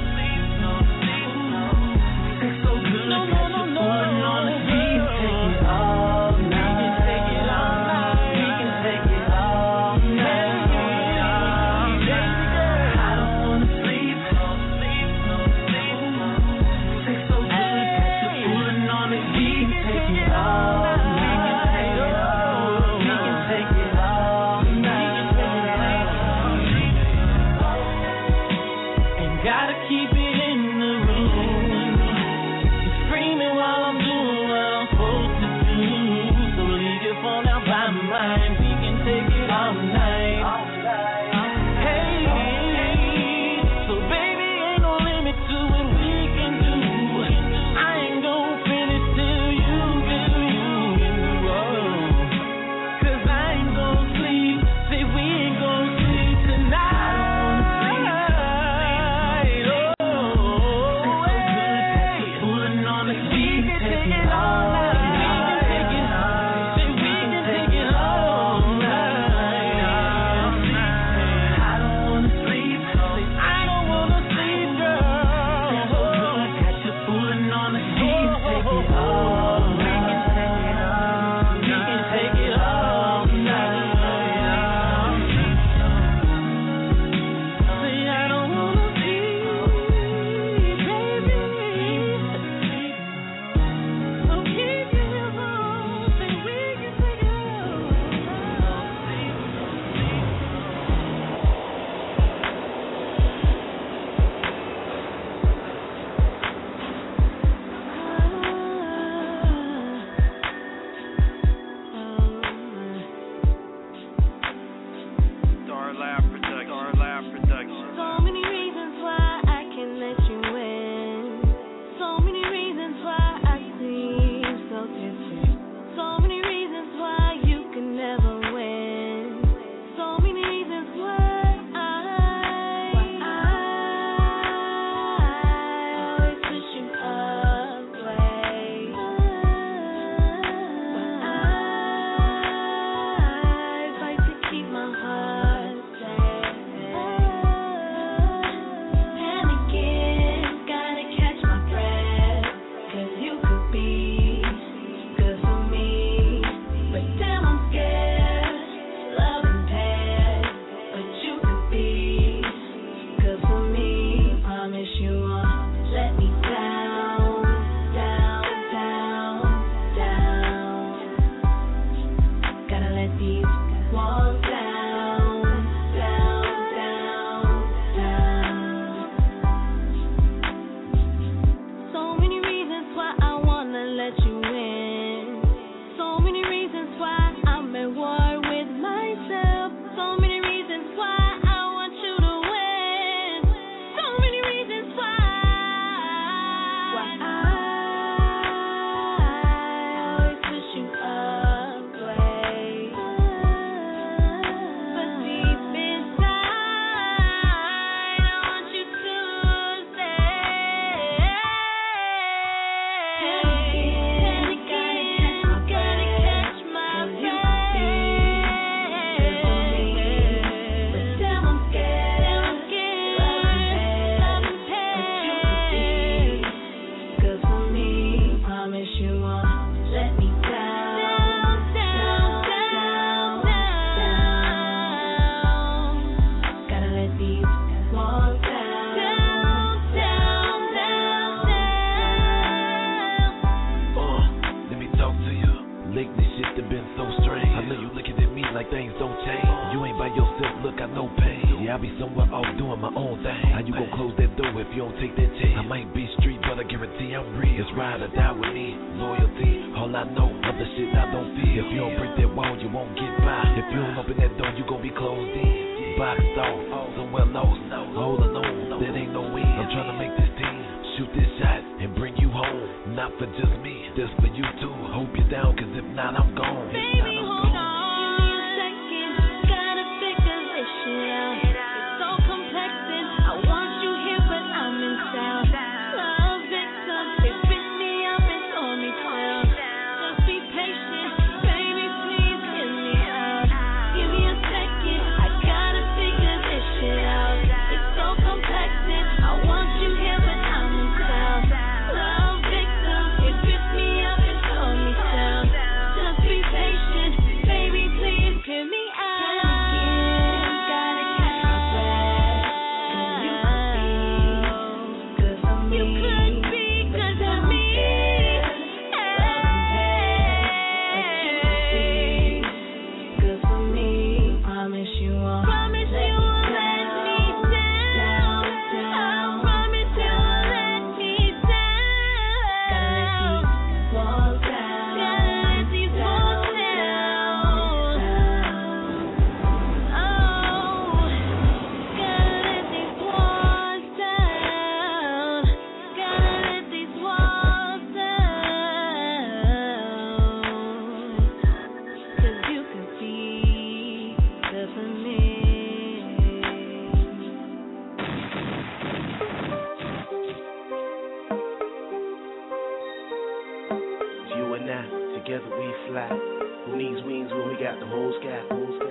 Sex so good, got you pulling on the beat. Take it all night. We can take it all night. I don't wanna sleep. Sex so good, got you pulling on the beat. Take it all night. We can take it all night. Ain't gotta keep it in the room. You're screaming while I'm doing what I'm supposed to do. So leave your phone out by mine. We can take it all night. Hey, so baby, ain't no limit to what we can do. I ain't gon' finish till you do. Oh. 'Cause I ain't gon' sleep. Say we ain't gon' sleep tonight. Oh, hey. Pulling on the beat, take it all night. Say we can take it all night. I don't wanna sleep. Say I don't wanna sleep, girl. Got you pulling on the beat, take it all night. We can take it all night. Say I don't wanna sleep, baby. So keep your heels on. Say we can take it all. Star Lab Production. So many reasons why I can let you in. So many reasons why I seem so different. So many reasons why you can never win. So many reasons why I always push you away. Why I fight to keep my heart safe. And again, gotta catch my breath. 'Cause you could be good for me. But damn, I'm scared. Love impaired. But you could be good for me. Promise you won't let me down, down, down, down. Gotta let these walls down, down, down, down. So many reasons why I wanna let you in. So many reasons why I'm at war with myself. So many reasons why I want you to win. So many reasons why I always push you away. But deep inside, I want you to stay. And again, gotta catch my breath. But damn, I'm scared. Love impaired. But you could be good for me. Promise you won't let me down, down, down, down. Gotta let these walls down, down, down, down. Let me talk to you. Lately shit that been so strange. I know you looking at me like things don't change. You ain't by yourself, look, I know pain. Yeah, I be somewhere off doing my own thing. How you gon' close that door if you don't take that chance? I might be street, but I guarantee I'm real. It's ride or die with me. Loyalty, all I know, other shit I don't feel. If you don't break that wall, you won't get by. If you don't open that door, you gon' be closed in. Boxed off, somewhere lost, all alone. That ain't no win. I'm trying to make this team shoot this shot and bring you home. Not for just me, just for you too. Hope you're down, 'cause if not, I'm gone. Baby, hold on. Give me a second. Gotta figure this shit out. It's so complex and I want you here, but I'm in town. Love victim, they spit me up and throw me down. Just be patient, baby, please hear me out. Give me a second. I gotta figure fly. Who needs wings when we got the whole sky?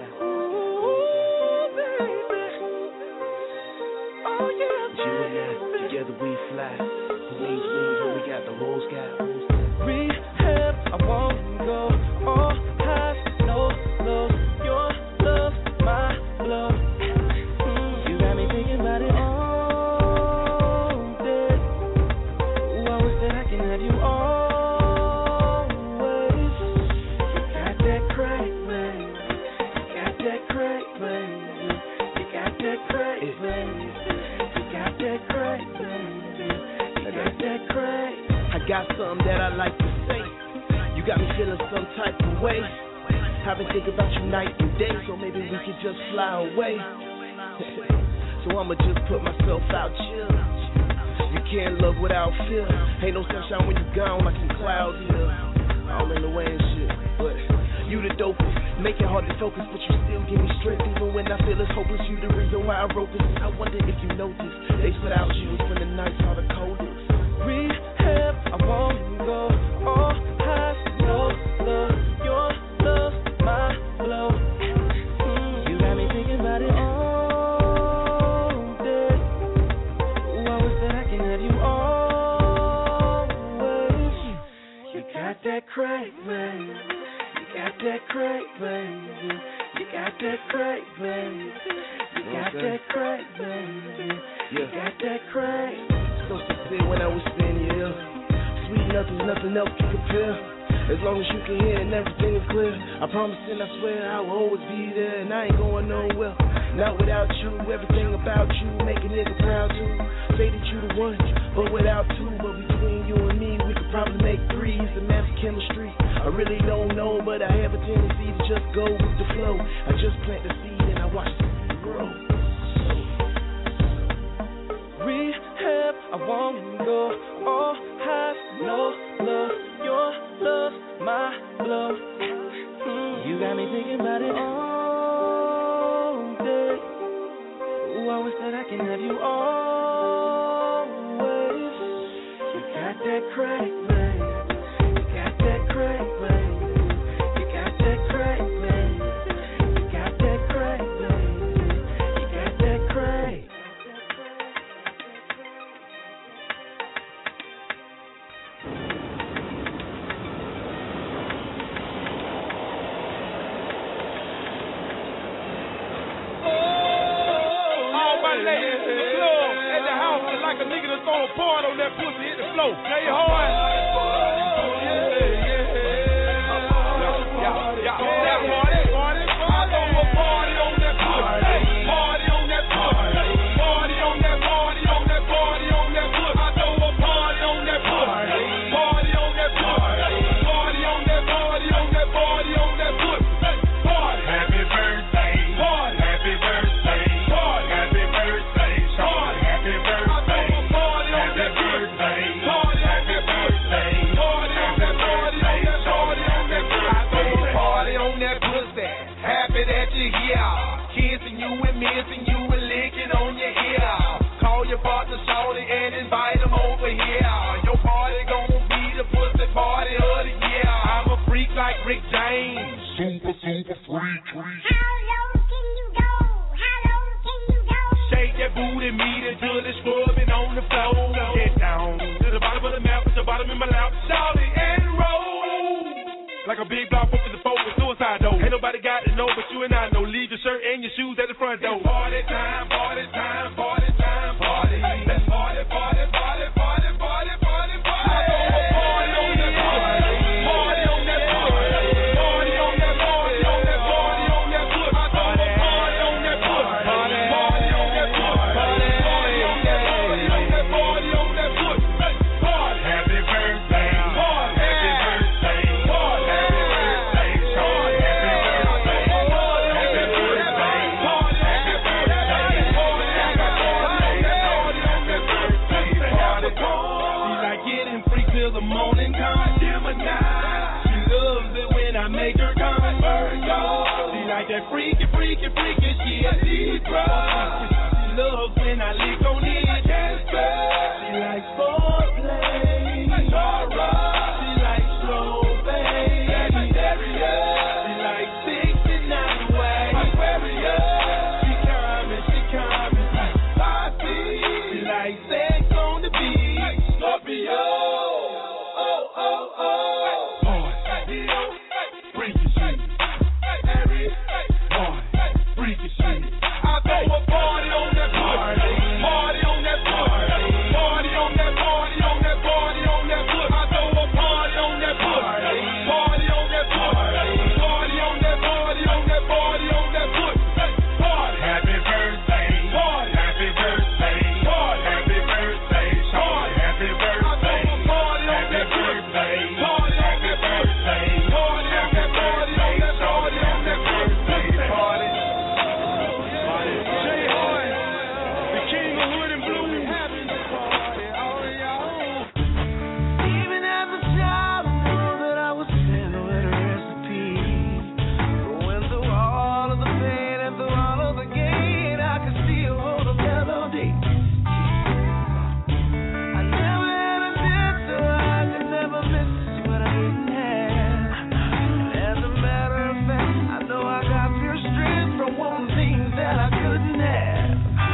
You and I, together we fly. Who needs wings when we got the whole sky? Rehab, I won't go all highs, no lows. Your love, my love. You got me thinking about it all day. Ooh, I wish that I can have you always. You got that crack, man. You got that crack, man. You got that crack, man. You got that crack, man. You got that crack. I got something that I like to say. You got me feeling some type of way. I've been thinking about you night and day, so maybe we could just fly away. So I'ma just put myself out chill. You can't love without fear. Ain't no sunshine when you gone, like some clouds here. All in the way and shit, but you the dopest. Make it hard to focus, but you still give me strength even when I feel it's hopeless. You the reason why I wrote this. I wonder if you know this. Days without you is when the nights are the coldest. Rehab, I won't go all highs, no love. Your love, my love. You got me thinking about it all day. Ooh, I wish that I can have you always. You got that crack, man. You got that crack, baby. You got that crack, baby. You got that crack, baby. You got that crack. So sincere when I was in your ear. Sweet nothing else can compare. As long as you can hear and everything is clear. I promise and I swear I will always be there. And I ain't going nowhere. Not without you, everything about you make a nigga proud too. Say that you the one, but without two. But between you and me, we could probably make three. It's a math of chemistry. I really don't know, but I have a tendency to just go with the flow. I just plant the seed and I watch the seed grow. Rehab, I won't go all highs, no love. Your love, my love. You got me thinking about it all day. Ooh, I wish that I can have you always. You got that crack, man. You got that crack, man. You got that crack, man. You got that crack, man. You got that crack. Ladies in the club, at the house, like a nigga to throw a part on that pussy, hit the floor. Jay Hard. Rick James, super freak. How low can you go? Shake that booty meat until it's scrubbing on the floor. Get down to the bottom of the map, put your bottom in my lap, shout it and roll. Like a big block book in the folk with suicide door. Ain't nobody got to know, but you and I know. Leave your shirt and your shoes at the front door. Party time, party time, party time, party. Let's party, party, party, party, party, party, party. Party on that party. Party on that party. The morning come, Gemini. She loves it when I make her come and Virgo. She like that freaky shit. She a Libra. She loves when I lick on it. Casper. She likes foreplay. Laura. She likes slow bass. day. I never had a chance, so I could never miss what I didn't have. And as a matter of fact, I know I got pure strength from wanting things that I couldn't have.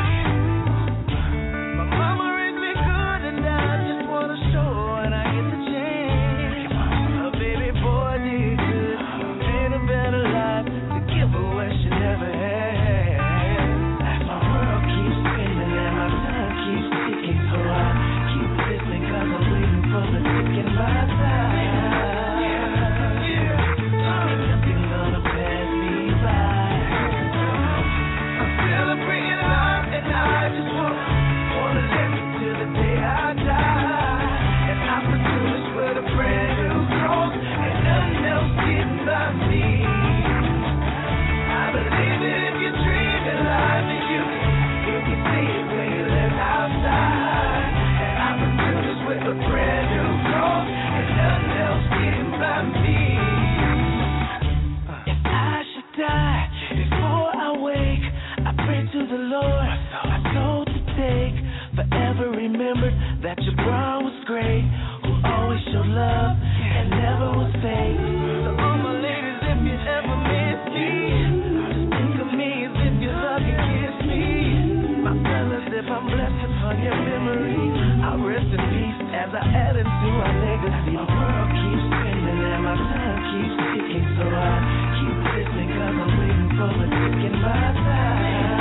My mama raised me good, and I just wanna show her when I get the chance. A baby boy did good, made a better life to give her what she never had. As my world keeps spinning and my time keeps ticking, so I keep listening 'cause I'm waiting for the tick in my time. Nothing gonna pass me by. I'm celebrating life and I just wanna live it till the day I die. And opportunities with a brand new growth and nothing else getting by me. I believe that if you dream in life and you can see it when you live outside. And opportunities with a brand new growth and nothing else getting by me. If I should die before I wake, I pray to the Lord my soul to take. Forever remembered that your bro was great, who always showed love and never was fake. So all my ladies, if you ever miss me, just think of me as if you hug and kiss me. My fellas, if I'm blessed upon your memory, I'll rest in peace as I add into our legacy. My world keeps spinning and my time keeps ticking, so I keep listening 'cause I'm waiting for the tick in my time.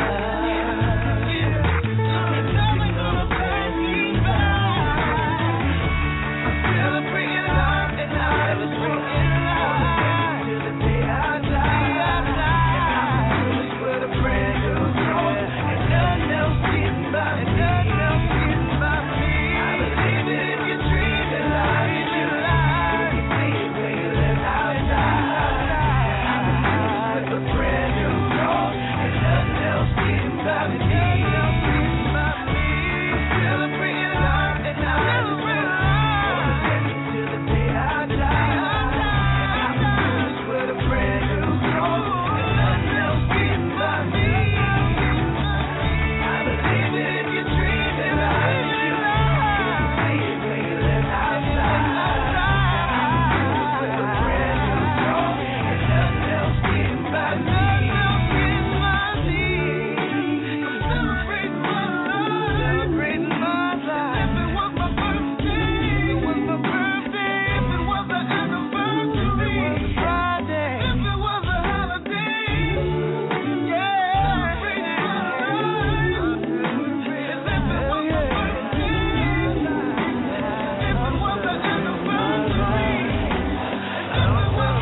Nothing gonna pass me by. I'm celebrating life and I was working life till the day I die. And opportunities with a brand new growth and nothing else getting by me. I believe that if you dream in life, you can see it when you live outside. And opportunities with a brand new growth and nothing else getting by me. Celebrating life and I just wanna live it till the day I die. And opportunities with a brand new growth and nothing else getting by me. I believe that if you dream in life, you can see it when you live outside. And opportunities with a brand new growth and nothing else getting by me. Celebrating my life. If it was my birthday, it was my birthday. If it was an anniversary, if it was a Friday, if it was a holiday, yeah. Celebrating my life. If it was my birthday, if it was an anniversary, if it was a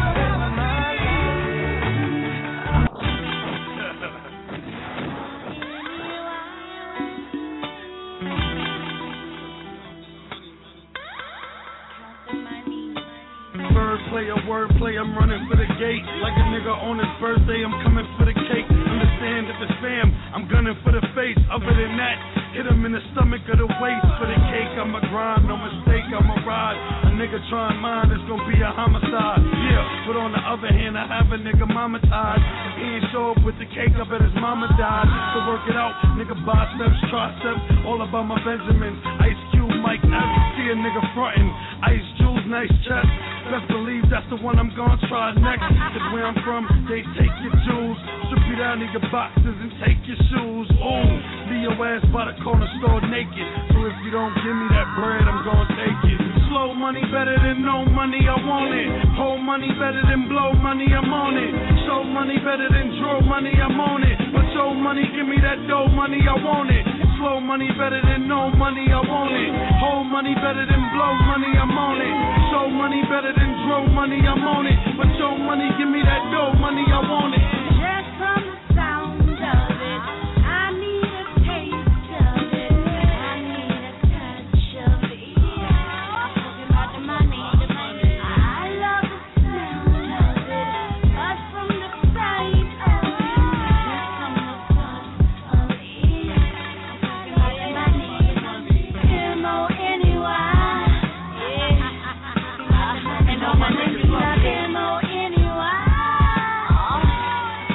Bird player, word play, I'm running for the gate. Like a nigga on his birthday, I'm coming for the cake. Understand if it's fam, I'm gunning for the face. Other than that, hit him in the stomach or the waist. For the cake, I'ma grind, no mistake, I'ma ride. A nigga trying mine, it's gonna be a homicide. Yeah, but on the other hand, I have a nigga mama tied. If he ain't show up with the cake, I bet his mama died. So work it out, nigga biceps, triceps, all about my Benjamins. Ice Cube, Mike F, see a nigga frontin'. Ice Jules, nice chest. Best believe that's the one I'm gonna try next. Cause where I'm from, they take your jewels, strip you down to your boxes and take your shoes. Ooh, leave your ass by the corner store naked. So if you don't give me that bread, I'm gonna take it. Slow money better than no money, I want it. Hold money better than blow money, I'm on it. Show money better than draw money, I'm on it. But your money, give me that dough money, I want it. Slow money better than no money, I want it. Hold money better than blow money, I'm on it. Show money better than draw money, I'm on it. But your money, give me that dough money, I want it. Just from the sound of it, I need a taste of it. I need a touch of it. Talking about the money. I love the sound of it. But from the sight of it, just from the thought of it. Talking about the money. M-O-N-E-Y. And all my niggas love M-O-N-E-Y.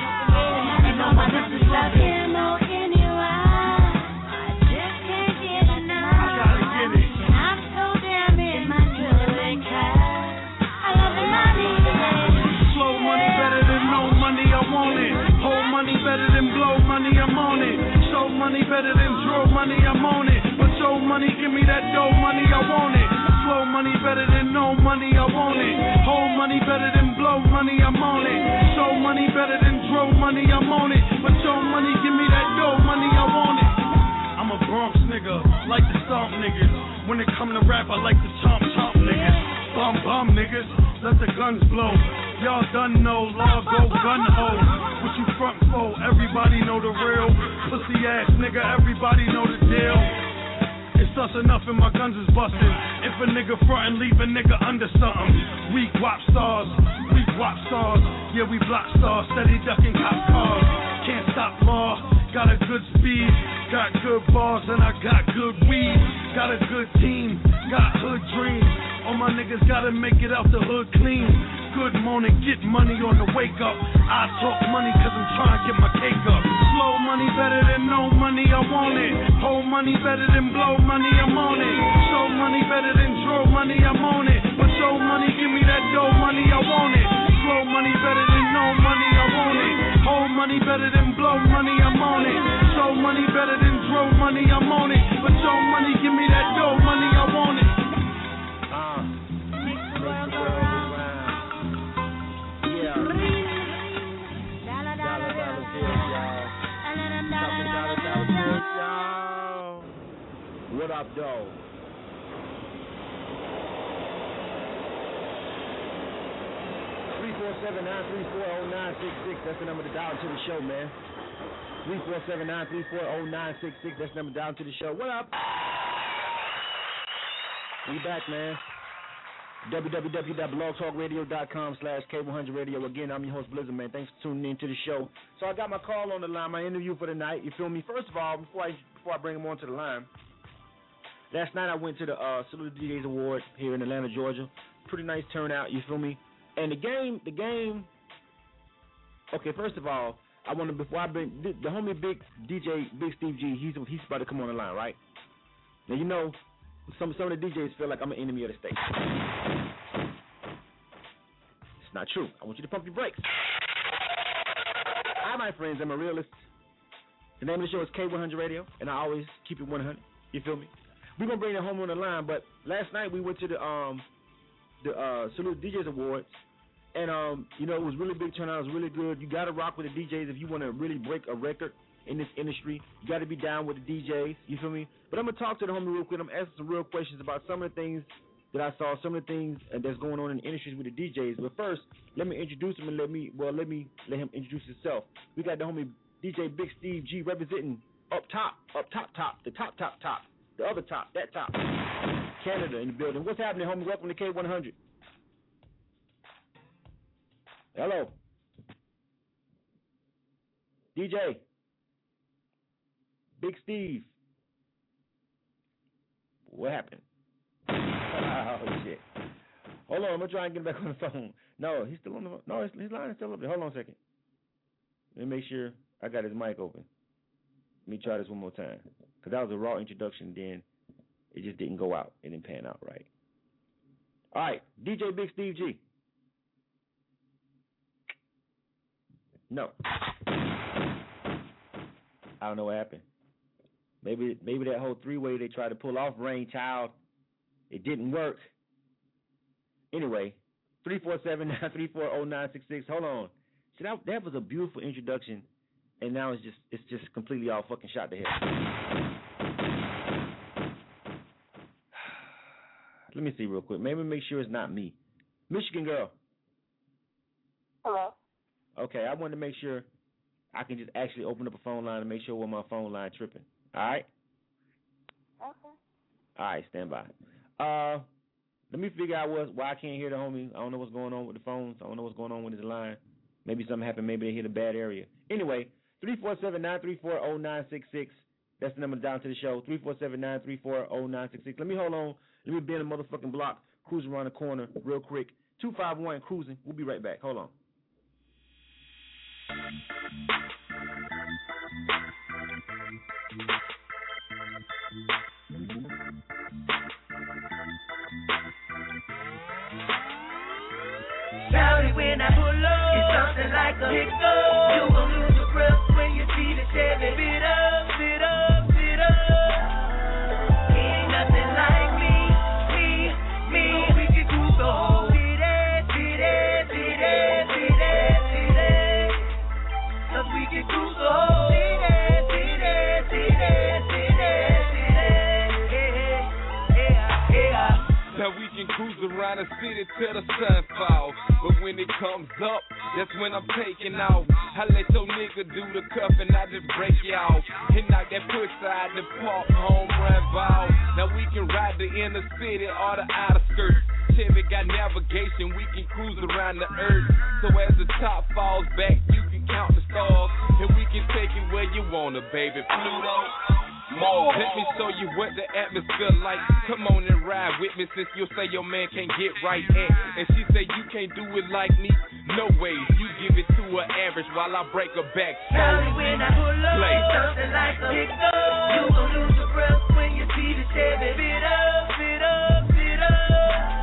better than draw money, I'm on it. But show money, give me that dough money, I want it. Slow money better than no money, I want it. Hold money better than blow money, I'm on it. Show money better than draw money, I'm on it. But show money, give me that dough money, I want it. I'm a Bronx nigga, like the stomp niggas. When it come to rap, I like to chomp niggas. Bum niggas, let the guns blow. Y'all done know, law go gun ho. What you front for? Everybody know the real. Pussy ass nigga, everybody know the deal. It's us enough and my guns is bustin'. If a nigga frontin', leave a nigga under something. Weak wop stars, yeah we block stars, steady ducking cop cars. Can't stop law, got a good speed, got good bars and I got good weed. Got a good team, got hood dreams. All my niggas gotta make it out the hood clean. Good morning, get money on the wake up. I talk money cause I'm trying to get my cake up. Slow money better than no money, I want it. Hold money better than blow money, I'm on it. Show money better than draw money, I'm on it. But show money, give me that dough money, I want it. Slow money better than no money, I want it. Hold money better than blow money, I'm on it. Show money better than draw money, I'm on it. But show money, give me that dough money, I want it. What up, though? 347-934-0966. That's the number to dial to the show, man. 347-934-0966. That's the number to dial to the show. What up? We back, man. www.blogtalkradio.com/K100Radio. Again, I'm your host, Blizzard, man. Thanks for tuning in to the show. So I got my call on the line, my interview for the night. You feel me? First of all, before I bring him onto the line, last night I went to the Salute the DJs Award here in Atlanta, Georgia. Pretty nice turnout, you feel me? And the game. Okay, first of all, I want to, before I bring the homie Big Steve G, he's about to come on the line, right? Now, you know, some of the DJs feel like I'm an enemy of the state. It's not true. I want you to pump your brakes. Hi, my friends. I'm a realist. The name of the show is K100 Radio, and I always keep it 100. You feel me? We're going to bring that home on the line, but last night we went to the Salute DJs Awards, and, you know, it was really big turnout. It was really good. You got to rock with the DJs if you want to really break a record in this industry. You got to be down with the DJs. You feel me? But I'm going to talk to the homie real quick. I'm asking some real questions about some of the things that I saw, some of the things that's going on in the industries with the DJs. But first, let me introduce him and let me let him introduce himself. We got the homie DJ Big Steve G representing up top, the top, the other top, that top, Canada in the building. What's happening, homie? Welcome to K100. Hello. DJ. Big Steve. What happened? Oh, shit. Hold on, I'm going to try and get back on the phone. No, he's still on the phone. No, his line is still up there. Hold on a second. Let me make sure I got his mic open. Let me try this one more time. Because that was a raw introduction, then it just didn't go out. It didn't pan out right. All right, DJ Big Steve G. No. I don't know what happened. Maybe that whole three-way they tried to pull off Rain Child, it didn't work. Anyway, 347-934-0966. Hold on. See, that was a beautiful introduction, and now it's just completely all fucking shot to hell. Let me see real quick. Maybe make sure it's not me. Michigan girl. Hello. Okay, I wanted to make sure I can just actually open up a phone line and make sure my phone line tripping. All right? Okay. All right, stand by. Let me figure out why I can't hear the homie. I don't know what's going on with the phones. I don't know what's going on with his line. Maybe something happened. Maybe they hit a bad area. Anyway, 347-934-0966. That's the number down to the show. 347-934-0966. Let me hold on. Let me be in the motherfucking block, cruising around the corner real quick. 251 cruising. We'll be right back. Hold on. Shawty, when I pull up, it's something like a hiccup. You gon' lose your breath when you see the Chevy. Bit up, around the city till the sun falls. But when it comes up, that's when I'm taking off. I let your nigga do the cuff and I just break you off. And knock that push side the park, home run ball. Now we can ride the inner city or the outer skirts. Chevy got navigation, we can cruise around the earth. So as the top falls back, you can count the stars. And we can take it where you wanna, baby. Pluto, Mars, let me show you what the atmosphere like. Come on and ride with me since you'll say your man can't get right at. And she say you can't do it like me. No way, you give it to her average while I break her back. Sorry when I pull up, something like a big dog. You gon' lose your breath when you see the Chevy. Fit up, fit up, fit up.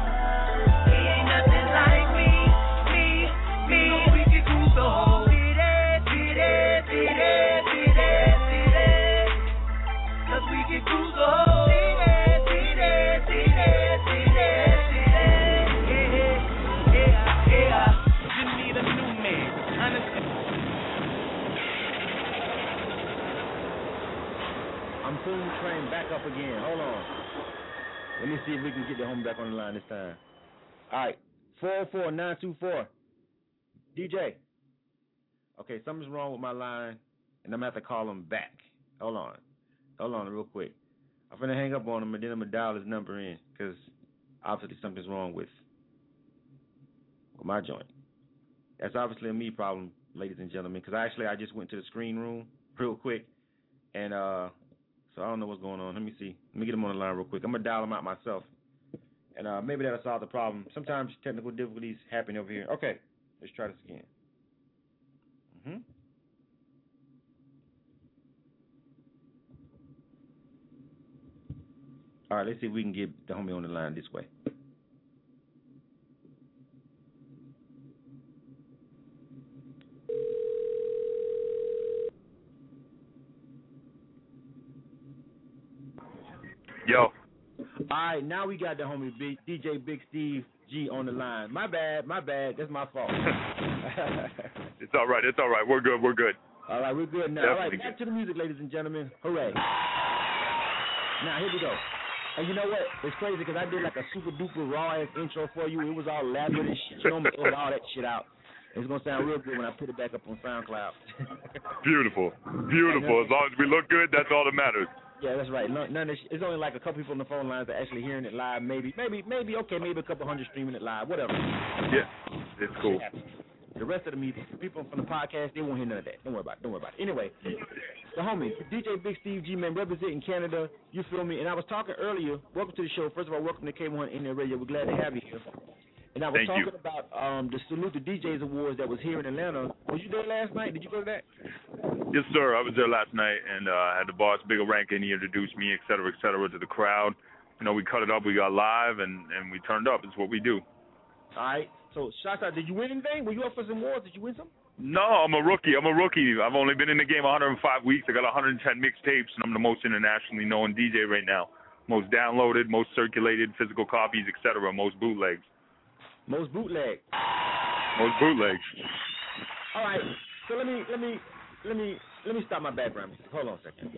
I'm pulling the train back up again. Hold on. Let me see if we can get the homie back on the line this time. All right. 404-924. DJ. Okay, something's wrong with my line, and I'm going to have to call him back. Hold on real quick. I'm going to hang up on him, and then I'm going to dial his number in, because obviously something's wrong with my joint. That's obviously a me problem, ladies and gentlemen, because I just went to the screen room real quick, and so I don't know what's going on. Let me see. Let me get him on the line real quick. I'm going to dial him out myself, and maybe that'll solve the problem. Sometimes technical difficulties happen over here. Okay, let's try this again. All right, let's see if we can get the homie on the line this way. Yo. All right, now we got the homie DJ Big Steve G on the line. My bad. That's my fault. It's all right. We're good. All right, we're good now. Definitely all right, back good. to the music, ladies and gentlemen. Hooray. Now, here we go. And you know what? It's crazy because I did like a super duper raw ass intro for you. It was all elaborate and shit. You know, I'm gonna edit all that shit out. It's gonna sound real good when I put it back up on SoundCloud. Beautiful. As long as we look good, that's all that matters. Yeah, that's right. None of this, it's only like a couple people on the phone lines that are actually hearing it live. Maybe a couple hundred streaming it live. Whatever. Yeah, it's cool. The rest of the people from the podcast, they won't hear none of that. Don't worry about it. Anyway, the homie, DJ Big Steve G, man, representing Canada, you feel me? And I was talking earlier, welcome to the show. First of all, welcome to K1 Indian Radio. We're glad to have you here. And I was talking about the Salute the DJs Awards that was here in Atlanta. Was you there last night? Did you go to that? Yes, sir. I was there last night, and I had the boss, Bigger Rankin. He introduced me, et cetera, to the crowd. You know, we cut it up. We got live, and we turned up. It's what we do. All right. So, shout out. Did you win anything? Were you up for some awards? Did you win some? No, I'm a rookie. I've only been in the game 105 weeks. I got 110 mixtapes, and I'm the most internationally known DJ right now. Most downloaded, most circulated, physical copies, et cetera, most bootlegs. Most bootlegs. All right. So let me stop my background music. Hold on a second.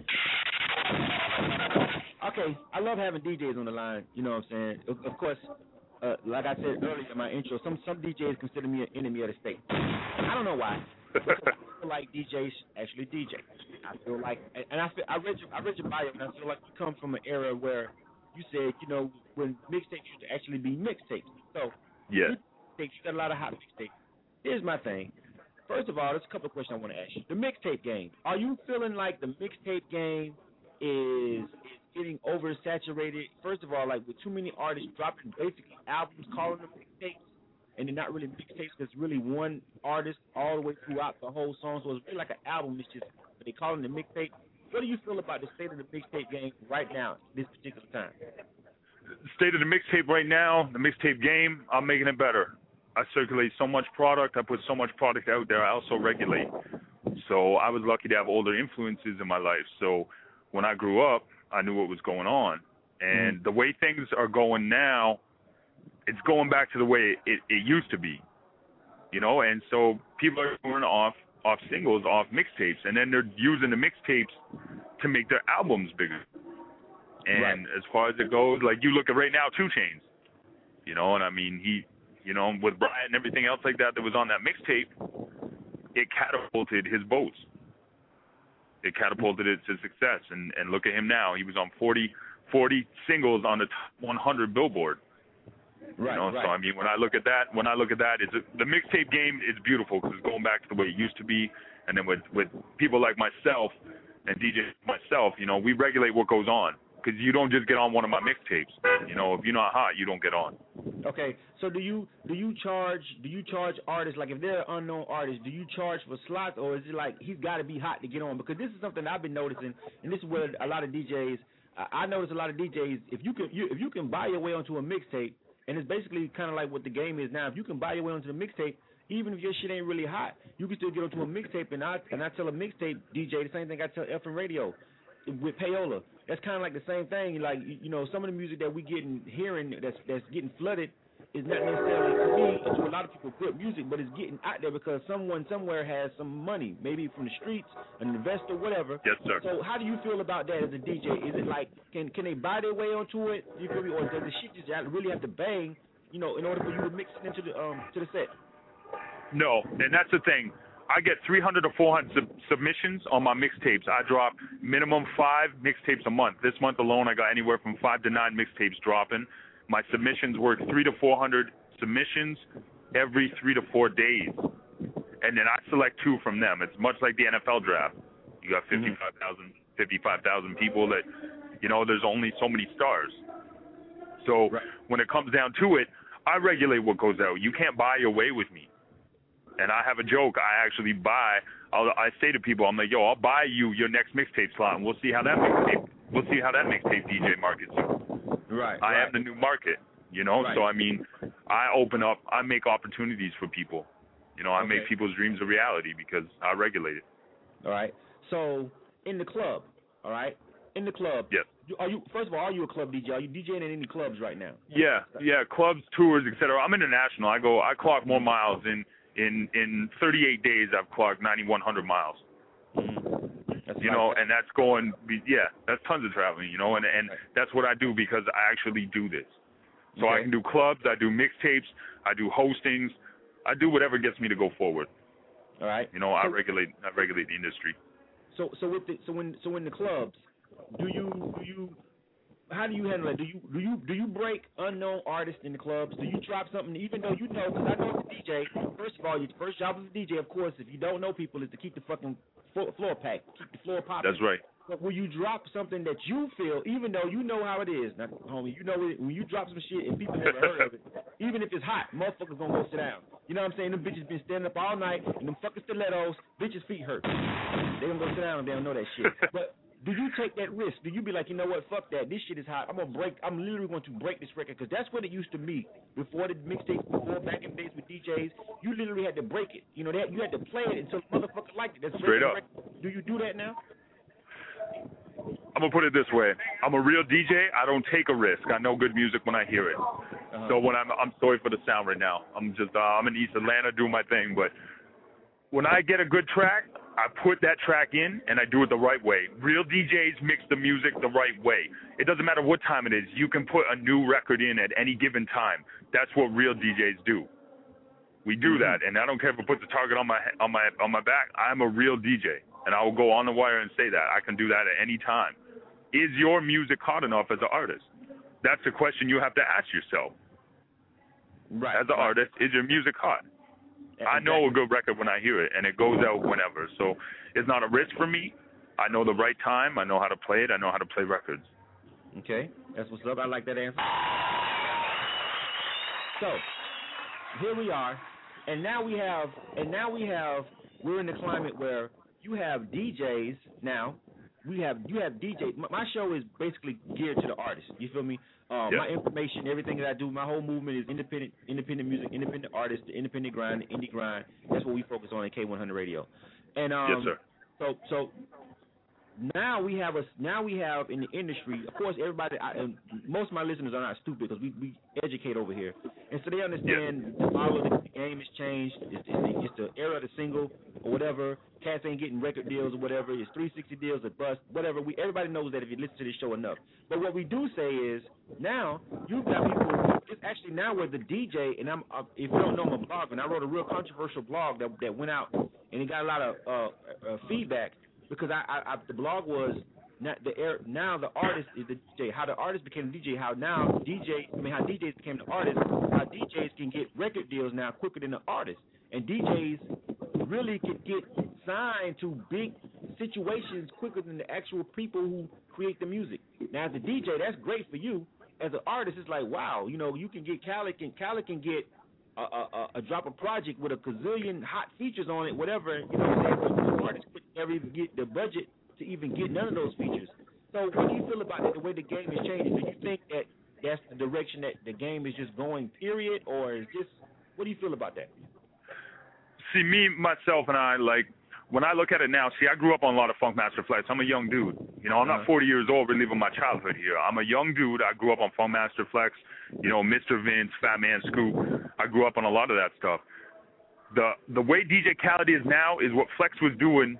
Okay, I love having DJs on the line. You know what I'm saying? Of course, like I said earlier in my intro, some DJs consider me an enemy of the state. I don't know why. Because I feel like DJs actually DJ. I feel like, and I read your bio, and I feel like you come from an era where you said, you know, when mixtapes used to actually be mixtapes. So. Yeah. You got a lot of hot mixtapes. Here's my thing. First of all, there's a couple of questions I want to ask you. The mixtape game. Are you feeling like the mixtape game is getting oversaturated? First of all, like with too many artists dropping basically albums, calling them mixtapes, and they're not really mixtapes because it's really one artist all the way throughout the whole song. So it's really like an album. It's just, but they call it a mixtape. What do you feel about the state of the mixtape game right now, this particular time? State of the mixtape right now, the mixtape game, I'm making it better. I circulate so much product. I put so much product out there. I also regulate. So I was lucky to have older influences in my life. So when I grew up, I knew what was going on. And the way things are going now, it's going back to the way it used to be. You know, and so people are going off singles, off mixtapes, and then they're using the mixtapes to make their albums bigger. And as far as it goes, like you look at right now, 2 Chainz. You know, and I mean, he, you know, with Bryant and everything else like that was on that mixtape, it catapulted his boats. It catapulted it to success. And look at him now. He was on 40 singles on the top 100 Billboard. Right, you know, so I mean, when I look at that, the mixtape game is beautiful because it's going back to the way it used to be. And then with people like myself and DJs like myself, you know, we regulate what goes on because you don't just get on one of my mixtapes. You know, if you're not hot, you don't get on. Okay, so do you charge artists, like if they're an unknown artist, do you charge for slots, or is it like he's got to be hot to get on? Because this is something I've been noticing, and this is where a lot of DJs, I notice a lot of DJs, if you can buy your way onto a mixtape, and it's basically kind of like what the game is now. If you can buy your way onto the mixtape, even if your shit ain't really hot, you can still get onto a mixtape. And I tell a mixtape DJ the same thing I tell FM radio with payola. That's kind of like the same thing. Like, you know, some of the music that we hearing that's getting flooded is not necessarily, to me, and to a lot of people, good music, but it's getting out there because someone somewhere has some money, maybe from the streets, an investor, whatever. Yes, sir. So how do you feel about that as a DJ? Is it like, can they buy their way onto it? You feel me? Or does the shit just really have to bang, you know, in order for you to mix it into the set? No, and that's the thing. I get 300 to 400 submissions on my mixtapes. I drop minimum 5 mixtapes a month. This month alone, I got anywhere from 5 to 9 mixtapes dropping. My submissions work 300 to 400 submissions every 3 to 4 days, and then I select 2 from them. It's much like the NFL draft. You got 55,000 people that, you know, there's only so many stars. So when it comes down to it, I regulate what goes out. You can't buy your way with me. And I have a joke. I actually I say to people, I'm like, yo, I'll buy you your next mixtape slot, and we'll see how that mixtape DJ markets you. Right. I am the new market, you know. Right. So I mean, I make opportunities for people. You know, I make people's dreams a reality because I regulate it. All right. So in the club, all right. In the club. Yes. First of all, are you a club DJ? Are you DJing in any clubs right now? Yeah. Clubs, tours, etc. I'm international. I clock more miles in 38 days. I've clocked 9,100 miles. You know, and that's that's tons of traveling, you know, and that's what I do because I actually do this. So I can do clubs, I do mixtapes, I do hostings, I do whatever gets me to go forward. All right. You know, I regulate the industry. So in the clubs, how do you handle it? Do you break unknown artists in the clubs? Do you drop something even though you know? Because I know as a DJ, first of all, your first job as a DJ, of course, if you don't know people, is to keep the fucking floor packed, keep the floor popping. That's right. But when you drop something that you feel, even though you know how it is, now, homie, you know it, when you drop some shit and people never heard of it, even if it's hot, motherfuckers gonna go sit down. You know what I'm saying? Them bitches been standing up all night, and them fucking stilettos, bitches' feet hurt. They gonna go sit down and they don't know that shit. But do you take that risk? Do you be like, you know what, fuck that, this shit is hot, I'm literally going to break this record, because that's what it used to be before the mixtapes, before back in the days with DJs, you literally had to break it. You know, you had to play it until the motherfucker liked it. That's straight up. Do you do that now? I'm going to put it this way. I'm a real DJ. I don't take a risk. I know good music when I hear it. So when I'm sorry for the sound right now. I'm in East Atlanta doing my thing, but when I get a good track, I put that track in, and I do it the right way. Real DJs mix the music the right way. It doesn't matter what time it is. You can put a new record in at any given time. That's what real DJs do. We do that, and I don't care if it puts a target on my back. I'm a real DJ, and I will go on the wire and say that. I can do that at any time. Is your music hot enough as an artist? That's the question you have to ask yourself. Right. As an artist, is your music hot? I know a good record when I hear it, and it goes out whenever. So it's not a risk for me. I know the right time. I know how to play it. I know how to play records. Okay, that's what's up. I like that answer. So here we are, and now we're in the climate where you have DJs now. You have DJs. My show is basically geared to the artist. You feel me? My information, everything that I do, my whole movement is independent music, independent artists, the independent grind, the indie grind. That's what we focus on at K100 Radio. And yes, sir. So now we have in the industry. Of course, everybody. Most of my listeners are not stupid because we educate over here, and so they understand the model of the game has changed. It's the era of the single. or whatever. Cats ain't getting record deals or whatever. It's 360 deals or bust, whatever. Everybody knows that if you listen to this show enough. But what we do say is now you've got people. It's actually now where the DJ and if you don't know, I'm a blogger, and I wrote a real controversial blog that went out and it got a lot of feedback because the blog was. Now the artist is the DJ. How the artist became the DJ. How DJs became the artists. How DJs can get record deals now quicker than the artists. And DJs really can get signed to big situations quicker than the actual people who create the music. Now as a DJ, that's great for you. As an artist, it's like wow. You can get Khaled can get a drop a project with a gazillion hot features on it, whatever. The artist could never even get the budget to even get none of those features. So what do you feel about that, the way the game is changing? Do you think that that's the direction that the game is just going, period, or is this, what do you feel about that? See, me, myself, and I, like, when I look at it now, I grew up on a lot of Funkmaster Flex. I'm a young dude. I'm not 40 years old reliving my childhood here. I'm a young dude. I grew up on Funkmaster Flex, Mr. Vince, Fat Man Scoop. I grew up on a lot of that stuff. The way DJ Khaled is now is what Flex was doing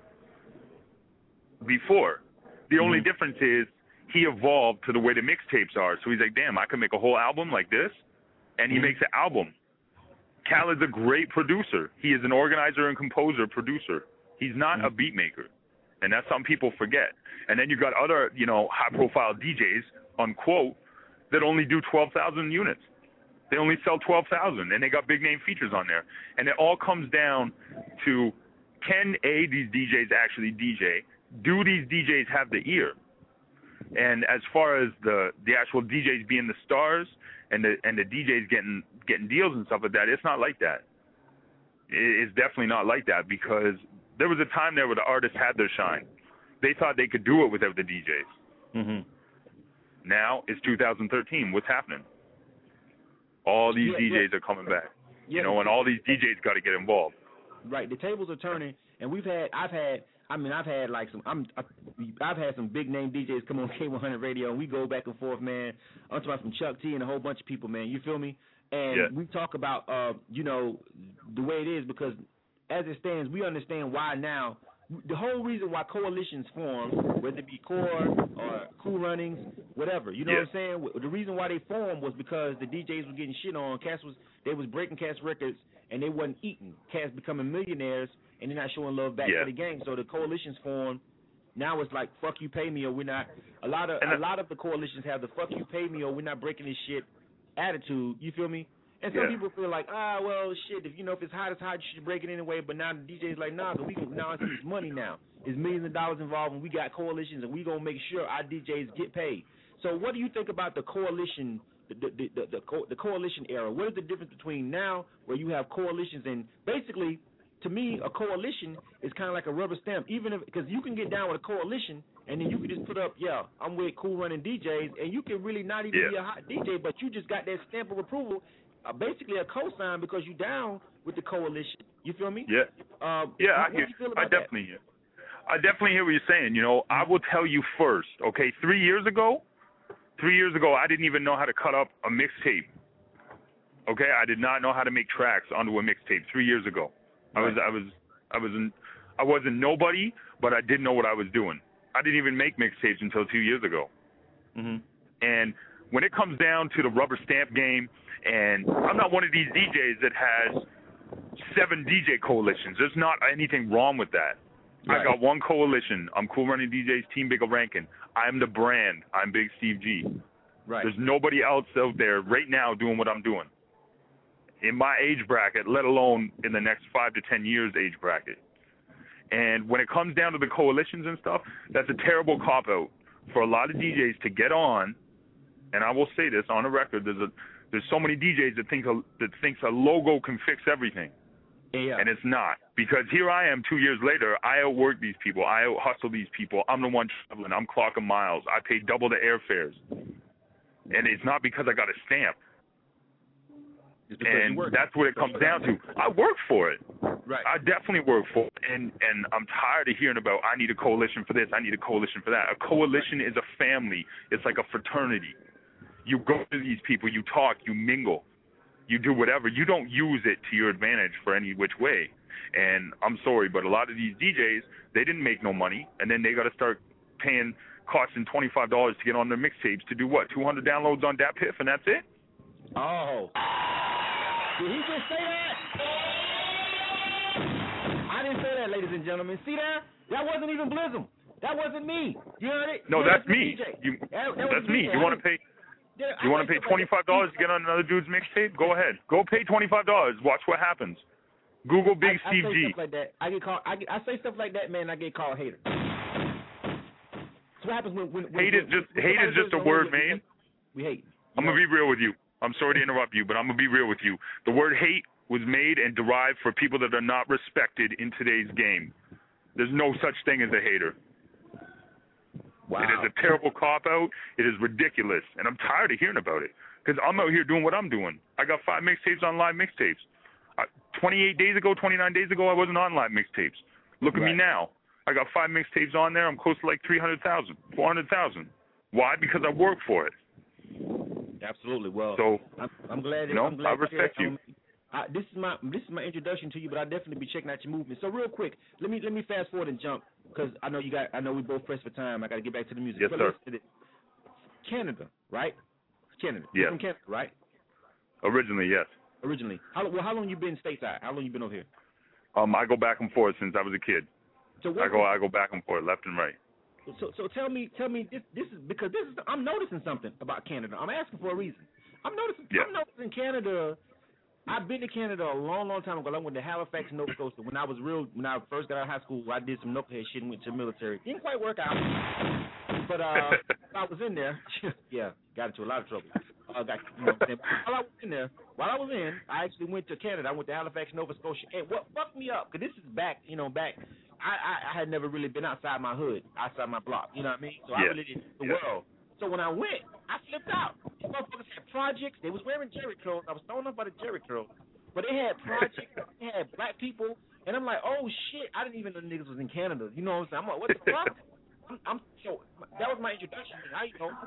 before. The only difference is he evolved to the way the mixtapes are. So he's like, damn, I can make a whole album like this, and he makes an album. Khaled's a great producer. He is an organizer and composer, producer. He's not a beat maker, and that's something people forget. And then you got other, high-profile DJs, unquote, that only do 12,000 units. They only sell 12,000, and they got big-name features on there. And it all comes down to, can these DJs actually DJ? Do these DJs have the ear? And as far as the actual DJs being the stars and the DJs getting deals and stuff like that, it's not like that. It's definitely not like that because there was a time there where the artists had their shine. They thought they could do it without the DJs. Mm-hmm. Now it's 2013. What's happening? All these DJs are coming back. And all these DJs got to get involved. Right. The tables are turning, and I've had some big name DJs come on K100 Radio, and we go back and forth, man. I'm talking about from Chuck T and a whole bunch of people, man. You feel me? And we talk about, the way it is because as it stands, we understand why now. The whole reason why coalitions form, whether it be Core or Cool Runnings, whatever, you know what I'm saying? The reason why they formed was because the DJs were getting shit on. They was breaking Cats records, and they wasn't eating. Cats becoming millionaires, and they're not showing love back to the gang. So the coalitions formed. Now it's like fuck you, pay me, or we're not. A lot of the coalitions have the fuck you, pay me, or we're not breaking this shit attitude. You feel me? And some people feel like, well, shit, if it's hot, it's hot, you should break it anyway. But now the DJ's like, nah, because now it's money now. There's millions of dollars involved, and we got coalitions, and we gonna make sure our DJs get paid. So what do you think about the coalition, the coalition era? What is the difference between now, where you have coalitions, and basically, to me, a coalition is kind of like a rubber stamp, because you can get down with a coalition, and then you can just put up, I'm with Cool Running DJs, and you can really not even be a hot DJ, but you just got that stamp of approval. Basically a cosign because you down with the coalition. You feel me? Yeah. I definitely hear. I definitely hear what you're saying. I will tell you first. Okay, 3 years ago, I didn't even know how to cut up a mixtape. Okay, I did not know how to make tracks onto a mixtape 3 years ago. Right. I wasn't nobody, but I didn't know what I was doing. I didn't even make mixtapes until 2 years ago. Mm-hmm. And when it comes down to the rubber stamp game. And I'm not one of these DJs that has 7 DJ coalitions. There's not anything wrong with that. Right. I got one coalition. I'm Cool Running DJs, Team Big Rankin. I'm the brand. I'm Big Steve G. Right. There's nobody else out there right now doing what I'm doing in my age bracket, let alone in the next 5 to 10 years age bracket. And when it comes down to the coalitions and stuff, that's a terrible cop-out for a lot of DJs to get on. And I will say this on the record, there's so many DJs that thinks a logo can fix everything. Yeah. And it's not. Because here I am 2 years later, I outwork these people. I out-hustle these people. I'm the one traveling. I'm clocking miles. I pay double the airfares. And it's not because I got a stamp. And that's what it comes down to. I work for it. Right. I definitely work for it. And I'm tired of hearing about, I need a coalition for this, I need a coalition for that. A coalition is a family. It's like a fraternity. You go to these people, you talk, you mingle. You do whatever. You don't use it to your advantage for any which way. And I'm sorry, but a lot of these DJs, they didn't make no money, and then they got to start paying costing $25 to get on their mixtapes to do what? 200 downloads on DatPiff, and that's it? Oh. Did he just say that? I didn't say that, ladies and gentlemen. See there? That wasn't even Blizzum. That wasn't me. You heard it? No, that's me. That That's me. You want to pay? You want to pay $25 to get on another dude's mixtape? Go ahead. Go pay $25. Watch what happens. Google Big Steve I say G. stuff like that. I say stuff like that, man. I get called hater. So what happens when hate is just a word, man. We hate. I'm gonna be real with you. I'm sorry to interrupt you, but I'm gonna be real with you. The word hate was made and derived for people that are not respected in today's game. There's no such thing as a hater. Wow. It is a terrible cop-out. It is ridiculous, and I'm tired of hearing about it because I'm out here doing what I'm doing. I got 5 mixtapes on live mixtapes. 29 days ago, I wasn't on live mixtapes. Look at me now. I got 5 mixtapes on there. I'm close to like 300,000, 400,000. Why? Because I work for it. Absolutely. Well, so I'm glad. I'm glad I respect you. This is my introduction to you, but I'll definitely be checking out your movement. So real quick, let me fast forward and jump because I know we both pressed for time. I got to get back to the music. Yes, sir. Canada, right? Canada. Yes. You're from Canada, right? Originally, yes. Originally. How long you been stateside? How long you been over here? I go back and forth since I was a kid. So I go back and forth, left and right. So tell me this is because I'm noticing something about Canada. I'm asking for a reason. I'm noticing Canada. I've been to Canada a long time ago. I went to Halifax, Nova Scotia. When I first got out of high school, I did some knucklehead shit and went to the military. Didn't quite work out. But I was in there. Yeah, got into a lot of trouble. While I was in, I actually went to Canada. I went to Halifax, Nova Scotia. And what fucked me up, because this is back. I had never really been outside my hood, outside my block. You know what I mean? So I really didn't see the world. So when I went, I flipped out. These motherfuckers had projects. They was wearing Jerry curls. I was thrown up by the Jerry curls. But they had projects. They had black people. And I'm like, oh, shit. I didn't even know niggas was in Canada. You know what I'm saying? I'm like, what the fuck? So that was my introduction. Now you know,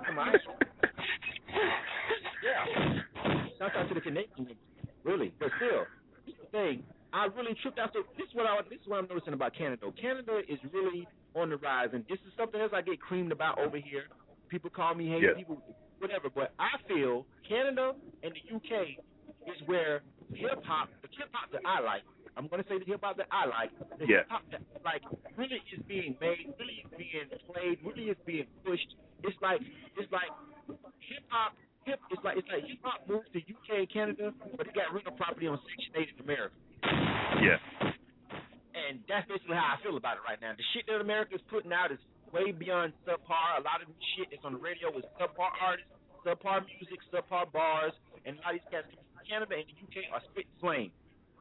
yeah. Shout out to the Canadians, really. But still, this is the thing. I really tripped out. So this is what I'm noticing about Canada. Canada is really on the rise, and this is something else I get creamed about over here. People call me hate, people, whatever. But I feel Canada and the UK is where the hip hop that I like. I'm going to say the hip hop that I like. The hip hop that I like really is being made, really is being played, really is being pushed. It's like hip hop. It's like hip hop moved to UK and Canada, but it got rental property on Section 8 in America. Yeah. And that's basically how I feel about it right now. The shit that America is putting out is way beyond subpar. A lot of shit that's on the radio is subpar artists, subpar music, subpar bars, and a lot of these cats from Canada and the UK are spitting flame.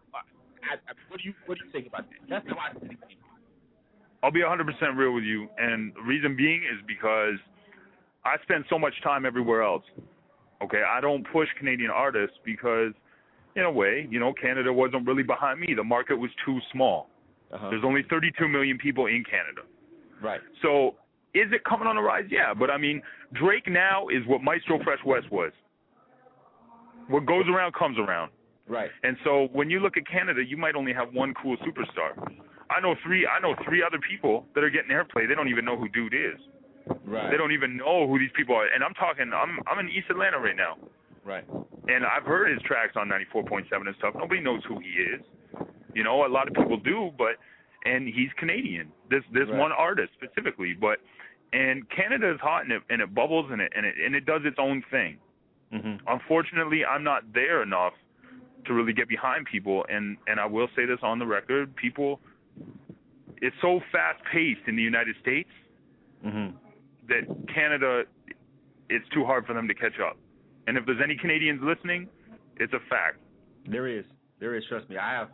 What do you think about that? That's how I think. I'll be 100% real with you, and the reason being is because I spend so much time everywhere else. Okay, I don't push Canadian artists because, in a way, Canada wasn't really behind me. The market was too small. There's only 32 million people in Canada. Right. So is it coming on the rise? Yeah, but I mean, Drake now is what Maestro Fresh West was. What goes around comes around. Right. And so when you look at Canada, you might only have one cool superstar. I know three other people that are getting airplay. They don't even know who Dude is. Right. They don't even know who these people are. And I'm in East Atlanta right now. Right. And I've heard his tracks on 94.7 and stuff. Nobody knows who he is. A lot of people do, and he's Canadian. This one artist specifically, and Canada is hot and it bubbles and it does its own thing. Mm-hmm. Unfortunately, I'm not there enough to really get behind people, and I will say this on the record, people, it's so fast paced in the United States that Canada, it's too hard for them to catch up. And if there's any Canadians listening, it's a fact. There is, trust me. I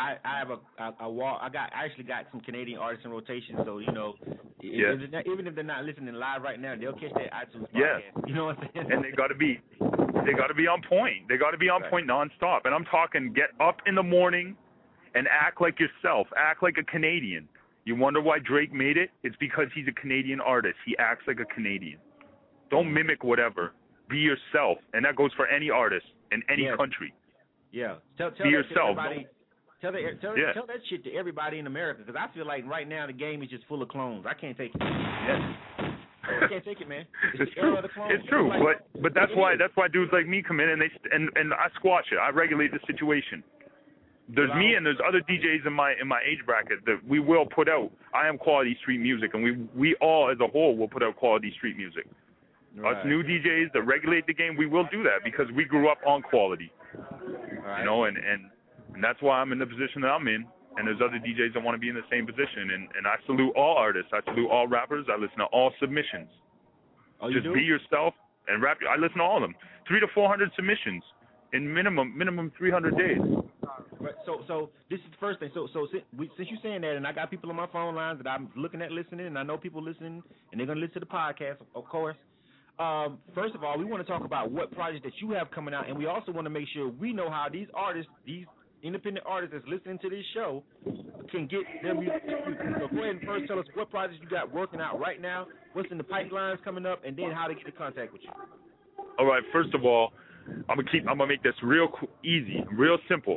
actually got some Canadian artists in rotation, so even if they're not listening live right now, they'll catch that iTunes podcast. Yeah. You know what I'm saying? And they got to be on point. They got to be on point nonstop. And I'm talking, get up in the morning and act like yourself. Act like a Canadian. You wonder why Drake made it? It's because he's a Canadian artist. He acts like a Canadian. Don't mimic whatever. Be yourself, and that goes for any artist in any country. Yeah. Tell Be that to yourself. everybody. Tell that shit to everybody in America, because I feel like right now the game is just full of clones. I can't take it. Yes. I can't take it, man. It's the era true. of the clones. It's true. Like, But that's why dudes like me come in and I squash it. I regulate the situation. There's me and there's other DJs in my age bracket that we will put out. I am quality street music, and we all as a whole will put out quality street music. Right. Us new DJs that regulate the game, we will do that because we grew up on quality. Right. You know, and that's why I'm in the position that I'm in. And there's other DJs that want to be in the same position. And I salute all artists. I salute all rappers. I listen to all submissions. Oh, you Just do? be yourself and rap. I listen to all of them. 300 to 400 submissions in minimum 300 days. Right. So this is the first thing. So since you're saying that, and I got people on my phone lines that I'm looking at listening, and I know people listening, and they're going to listen to the podcast, of course. First of all, we want to talk about what projects that you have coming out, and we also want to make sure we know how these artists, these independent artists that's listening to this show, can get their music. So go ahead and first tell us what projects you got working out right now, what's in the pipelines coming up, and then how to get in contact with you. All right. First of all, I'm gonna make this real easy, real simple.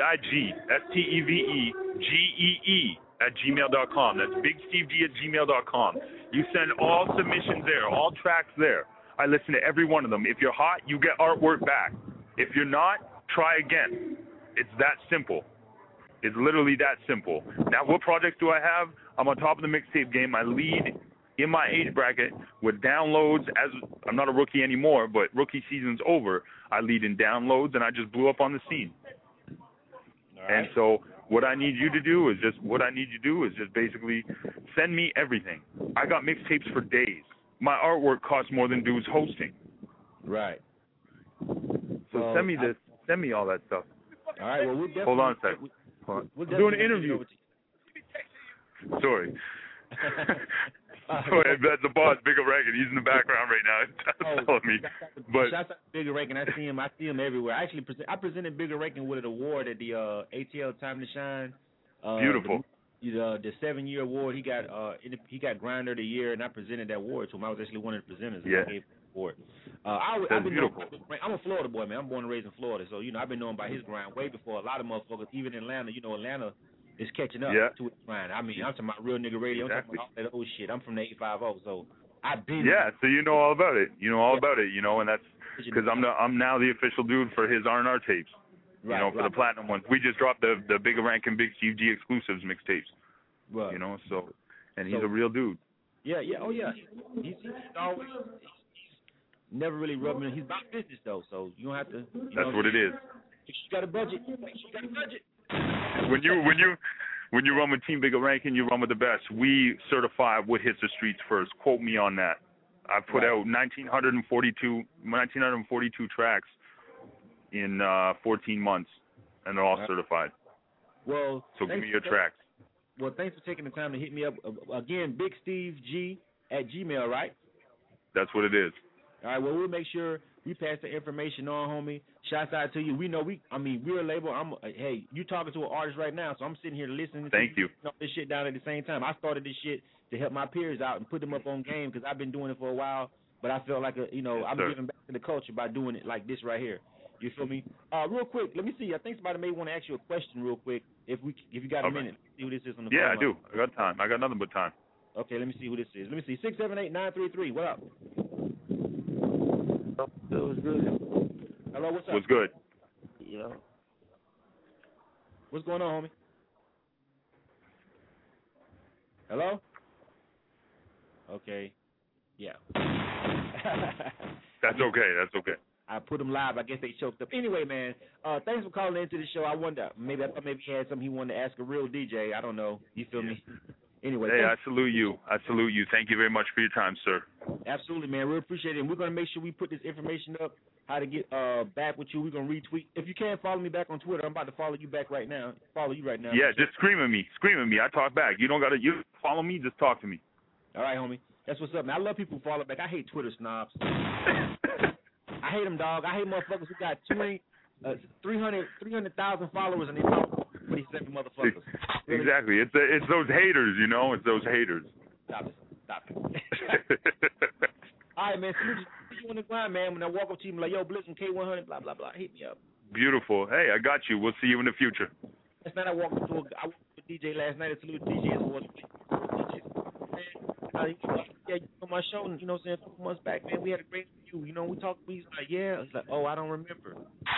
BigSteveGee@gmail.com. That's BigSteveG@gmail.com. You send all submissions there, all tracks there. I listen to every one of them. If you're hot, you get artwork back. If you're not, try again. It's that simple. It's literally that simple. Now, what projects do I have? I'm on top of the mixtape game. I lead in my age bracket with downloads. As I'm not a rookie anymore, but rookie season's over. I lead in downloads, and I just blew up on the scene. All right. And so what I need you to do is just basically send me everything. I got mixtapes for days. My artwork costs more than dudes hosting. Right. So send me this. Send me all that stuff. All right. Well, we'll definitely. Hold on a second. We'll I'm doing an interview. Sorry. That's the boss, Bigger Record. He's in the background right now. He's telling me. But shout out to Bigger Record. I see him everywhere. I presented Bigger Record with an award at the ATL Time to Shine. Beautiful. The 7-year award. He got Grinder of the Year, and I presented that award to him. I was actually one of the presenters. Yeah. I gave the award. That's beautiful. I'm a Florida boy, man. I'm born and raised in Florida, so I've been knowing about his grind way before a lot of motherfuckers, even in Atlanta. Atlanta is catching up to his grind. I mean, I'm talking about real nigga radio. Exactly. I'm talking about all that old shit. I'm from the 850, so I've been. Yeah, so you know all about it. You know all about it. And that's because I'm now the official dude for his R&R tapes. For the platinum ones. We just dropped the Bigger Rank and Big Steve G exclusives mixtapes. Right. And he's a real dude. Yeah. Oh yeah. He's always. Never really rubbing. He's about business though, so you don't have to. That's what it is. If you got a budget, make sure you got a budget. When you run with Team Bigger Ranking, you run with the best. We certify what hits the streets first. Quote me on that. I put out 1942 tracks in 14 months, and they're all certified. Well, so give me your tracks. Well, thanks for taking the time to hit me up again. BigSteveG@gmail, right? That's what it is. All right, well, we'll make sure we pass the information on, homie. Shouts out to you. We know we're a label. Hey, you talking to an artist right now, so I'm sitting here listening. Thank you. This shit down at the same time. I started this shit to help my peers out and put them up on game because I've been doing it for a while, but I felt like I'm giving back to the culture by doing it like this right here. You feel me? Real quick, let me see. I think somebody may want to ask you a question real quick. If you got a minute, see who this is on the phone. Yeah, I do. I got time. I got nothing but time. Okay, let me see who this is. Let me see. 678-933. What up? What's good? Hello, what's up? What's good? Yeah. What's going on, homie? Hello? Okay. Yeah. That's okay. I put him live. I guess they choked up. Anyway, man, thanks for calling into the show. I wonder, maybe he had something he wanted to ask a real DJ. I don't know. You feel me? Anyway. Hey, I salute you. Thank you very much for your time, sir. Absolutely, man. We appreciate it. And we're going to make sure we put this information up, how to get back with you. We're going to retweet. If you can't follow me back on Twitter, I'm about to follow you back right now. Yeah, just scream at me. I talk back. You follow me, just talk to me. All right, homie. That's what's up, man. I love people who follow back. I hate Twitter snobs. I hate them, dog. I hate motherfuckers who got 300,000 followers and they talk 27 motherfuckers. Really? Exactly. It's those haters, It's those haters. Stop it. All right, man. So you on the grind, man. When I walk up to you, I'm like, yo, Blitz from K100, blah, blah, blah. Hit me up. Beautiful. Hey, I got you. We'll see you in the future. Last night I walked with DJ last night. I saluted DJs awards. Yeah, you on my show, you know what I'm saying, a couple months back, man, we had a great review. You know, we talked, he's like, yeah. He's like, oh, I don't remember.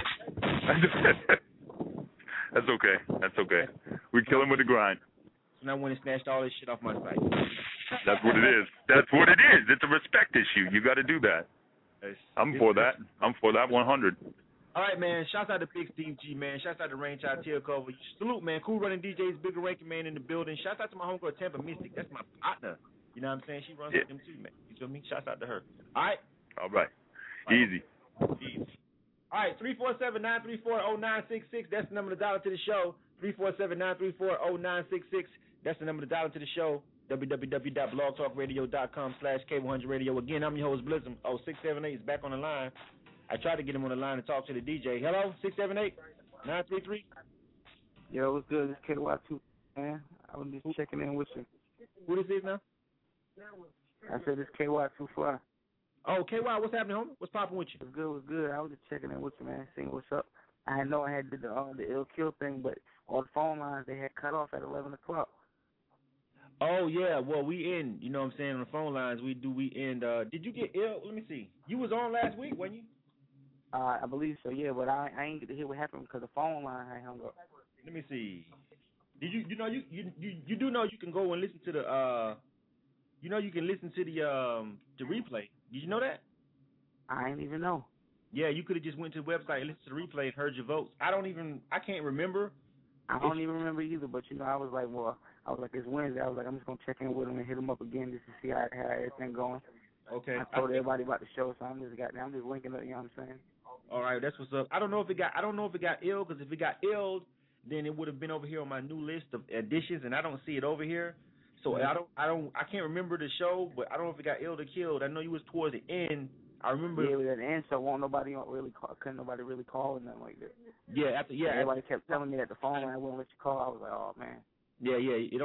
That's okay. That's okay. We kill him with the grind. And I went and snatched all this shit off my site. That's what it is. That's what it is. It's a respect issue. You got to do that. I'm for that. I'm for that 100. All right, man. Shouts out to Big Steve G, man. Shouts out to Rain Child Tear Cover. Salute, man. Cool Running DJs, Bigger Ranking Man in the building. Shouts out to my homegirl Tampa Mystic. That's my partner. You know what I'm saying? She runs with them too, man. You feel me? Shouts out to her. All right? All right. Easy. Easy. All right, 347-934-0966. That's the number to dial into the show. 347-934-0966. That's the number to dial into the show. www.blogtalkradio.com/K100Radio. Again, I'm your host, Blizzum. 0678 is back on the line. I tried to get him on the line and talk to the DJ. Hello, 678-933. Yo, what's good? It's KY2, man. I was just checking in with you. Who this is now? I said it's KY2 Fly. Oh, KY, what's happening, homie? What's popping with you? What's good? I was just checking in with you, man, seeing what's up. I know I had the ill kill thing, but all the phone lines, they had cut off at 11 o'clock. Oh, yeah. Well, we end, you know what I'm saying, on the phone lines. We end. Did you get ill? Let me see. You was on last week, weren't you? I believe so, yeah, but I ain't get to hear what happened because the phone line had hung up. Let me see. Did you do know you can go and listen to the you can listen to the replay. Did you know that? I didn't even know. Yeah, you could have just went to the website and listened to the replay and heard your votes. I can't remember. I don't even remember either, but I was like, it's Wednesday. I was like, I'm just gonna check in with him and hit him up again just to see how everything going. Okay. I told everybody about the show, so I'm just linking up. You know what I'm saying? All right, that's what's up. I don't know if it got ill, because if it got ill, then it would have been over here on my new list of additions, and I don't see it over here. So I can't remember the show, but I don't know if it got ill or killed. I know you was towards the end. I remember. Yeah, it was at the end, so couldn't nobody really call or nothing like that. Yeah, everybody kept telling me that the phone line wouldn't let you call. I was like, oh man. Yeah.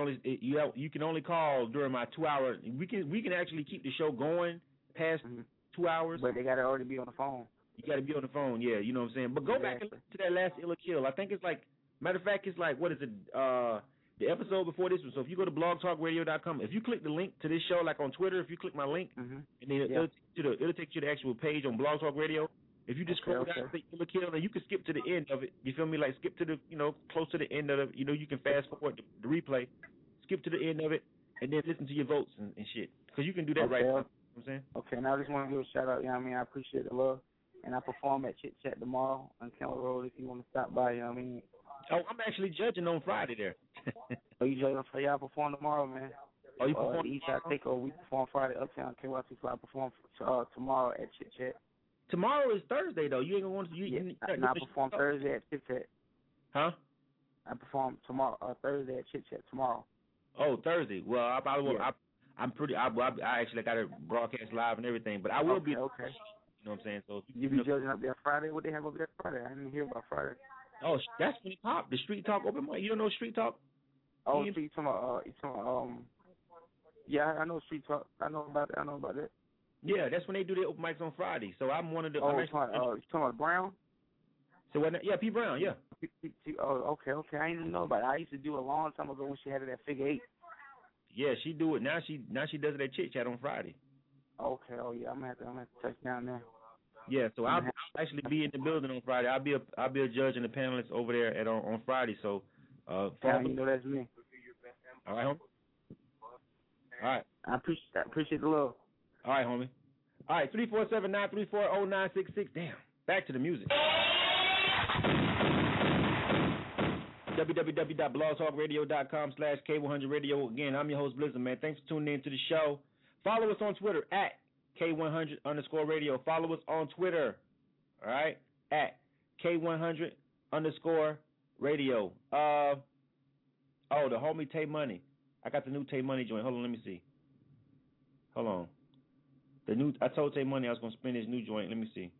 You can only call during my 2 hour. We can actually keep the show going past 2 hours. But they gotta already be on the phone. You gotta be on the phone. Yeah, you know what I'm saying. But go back and listen to that last ill or kill. I think it's like, matter of fact, it's like, what is it? The episode before this one. So if you go to blogtalkradio.com, if you click the link to this show, like on Twitter, if you click my link, and then it'll take you to the actual page on Blog Talk Radio. If you just scroll down, say ill or kill, and you can skip to the end of it. You feel me? Like skip to the, close to the end of it. You can fast forward the replay, skip to the end of it, and then listen to your votes and shit. Because you can do that right now. You know what I'm saying? Okay, now I just want to give a shout out. You know what I mean? I appreciate the love. And I perform at Chit Chat tomorrow on Kennel Road if you want to stop by. You know what I mean? Oh, I'm actually judging on Friday there. Oh, you judging for y'all perform tomorrow, man? Oh, you perform? Each I take over. We perform Friday uptown. KY2 Fly perform tomorrow at Chit Chat. Tomorrow is Thursday though. You ain't gonna want to. I perform Thursday at Chit Chat. Huh? I perform tomorrow. Thursday at Chit Chat tomorrow. Oh, Thursday. Well, I actually got it broadcast live and everything, but I will be. Okay. You know what I'm saying? So you be judging up there Friday? What they have up there Friday? I didn't hear about Friday. Oh, that's when it popped. The Street Talk open mic. You don't know Street Talk? Oh, so you talking about yeah, I know Street Talk. I know about that. Yeah, that's when they do their open mics on Friday. So I'm one of the. Oh, you talking about Brown? So what? Yeah, P Brown. Yeah. Oh, okay. I didn't know about it. I used to do it a long time ago when she had it at Figure 8. Yeah, she do it now. She does it at Chit Chat on Friday. Okay. Oh yeah, I'm gonna have to touch down there. Yeah, so I'll actually be in the building on Friday. I'll be a judge and a panelist over there on Friday. So, you know that's me. All right, homie. All right. I appreciate the love. All right, homie. All right, 347-934-0966. Damn. Back to the music. www.blogtalkradio.com/K100Radio. Again, I'm your host, Blizzard, man. Thanks for tuning in to the show. Follow us on Twitter at K100_radio. Follow us on Twitter, all right, at K100_radio. The homie Tay Money. I got the new Tay Money joint. Hold on, let me see. Hold on. I told Tay Money I was going to spin his new joint. Let me see.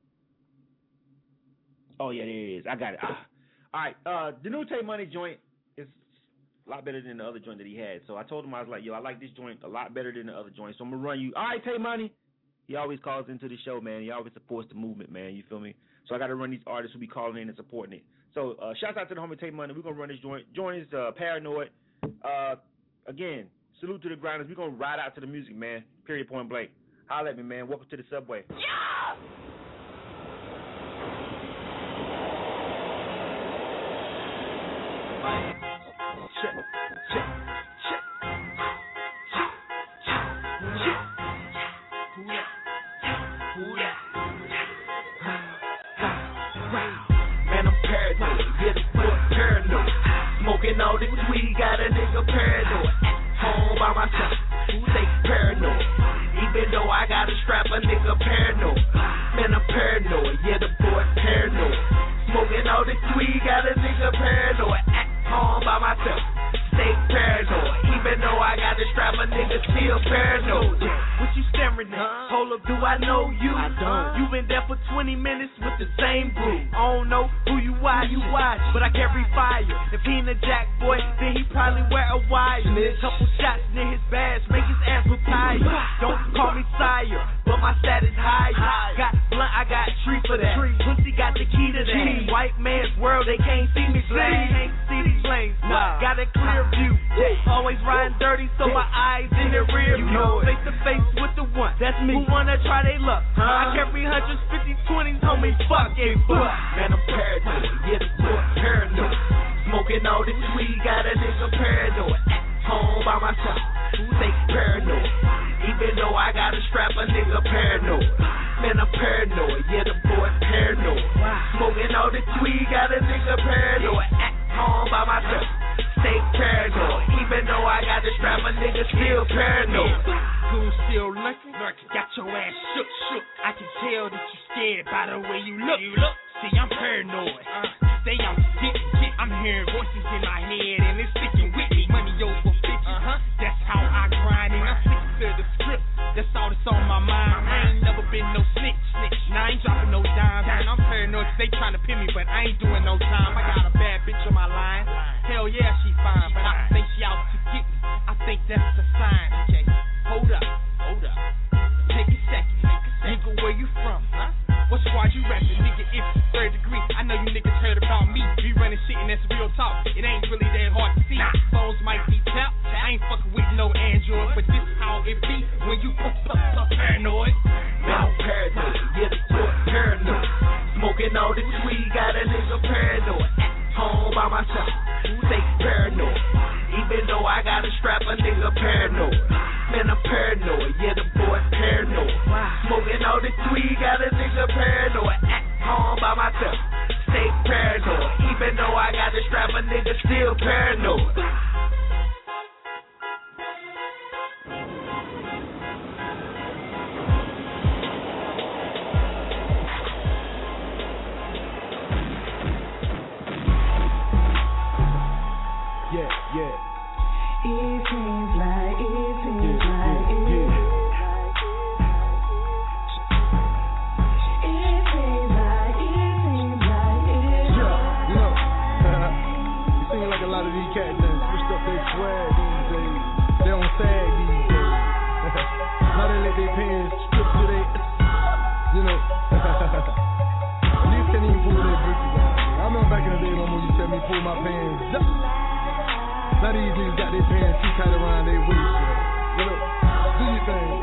Oh, yeah, there it is. I got it. All right, the new Tay Money joint is a lot better than the other joint that he had. So I told him, I was like, yo, I like this joint a lot better than the other joint. So I'm going to run you. All right, Tay Money. He always calls into the show, man. He always supports the movement, man. You feel me? So I got to run these artists who be calling in and supporting it. So shout out to the homie Tate Money. We're going to run this joint. Join is Paranoid. Again, salute to the grinders. We're going to ride out to the music, man. Period, point blank. Holla at me, man. Welcome to the subway. Yeah! Man, I'm paranoid, yeah, the boy paranoid. Smoking all this weed, got a nigga paranoid. Home by myself, stay paranoid. Even though I got a strap, a nigga paranoid. Man, I'm paranoid, yeah, the boy paranoid. Smoking all this weed, got a nigga paranoid. Home by myself, stay paranoid. Even though I got a strap, a nigga still paranoid. What you staring at? Hold up, do I know you? I don't. You been there for 20 minutes with the same group. I don't know who you watch, but I carry fire. If he in a jack boy, then he probably wear a wire. Couple shots near his badge, make his ass retire. Don't call me sire, but my status higher. Got blunt, I got tree for that. Pussy got the key to that. White man's world, they can't see me flame. Can't see these flames, got a clear view. Always riding dirty, so my eyes in the rear view. Face to face with the one, that's me. Who wanna try they luck? I carry 150 20s, homie, fuck a fuck. Man, I'm paranoid, yeah, the boy paranoid. Smoking all this weed, got a nigga paranoid. Home by myself, stay paranoid. Even though I got a strap, a nigga paranoid. Man, I'm paranoid, yeah, the boy paranoid. Smoking all this weed, got a nigga paranoid. Home by myself, stay paranoid. Even though I got the strap, a nigga still paranoid. Goon still lurking, got your ass shook. I can tell that you scared by the way you look. See, I'm paranoid. Stay on get. I'm hearing voices in my head and it's sticking with me. Money over 50. That's how I grind and I'm sticking to the script. That's all that's on my mind. I ain't never been no snitch. Now I ain't dropping no dimes. And I'm paranoid 'cause they trying to pin me, but I ain't doing no time. I got a bad bitch on my line. Hell yeah, she fine, but I think she out to get me. I think that's a sign. Okay, hold up. Take a second. Nigga, where you from? What squad you rapping? Nigga, if it's third degree, I know you niggas heard about me. We running shit and that's real talk. It ain't really that hard to see. Phones might be tapped. I ain't fucking with no Android, but this how it be when you paranoid. Man, I'm paranoid, yeah, the boy paranoid. Smoking all this weed, got a nigga paranoid. Home by myself, stay paranoid. Even though I got a strap, a nigga paranoid. Man, I'm paranoid, yeah, the boy paranoid. Smoking all this weed, got a nigga paranoid. Home by myself, stay paranoid. Even though I got a strap, a nigga still paranoid. Yeah. It seems like a lot of these cats done switched up their swag these days. They don't sag these days. Now they let their pants strip to their, Niggas can't even pull their britches down. I remember back in the day, my mom used to tell me pull my pants up. Now these niggas got their pants too tight around their waist. Do your thing.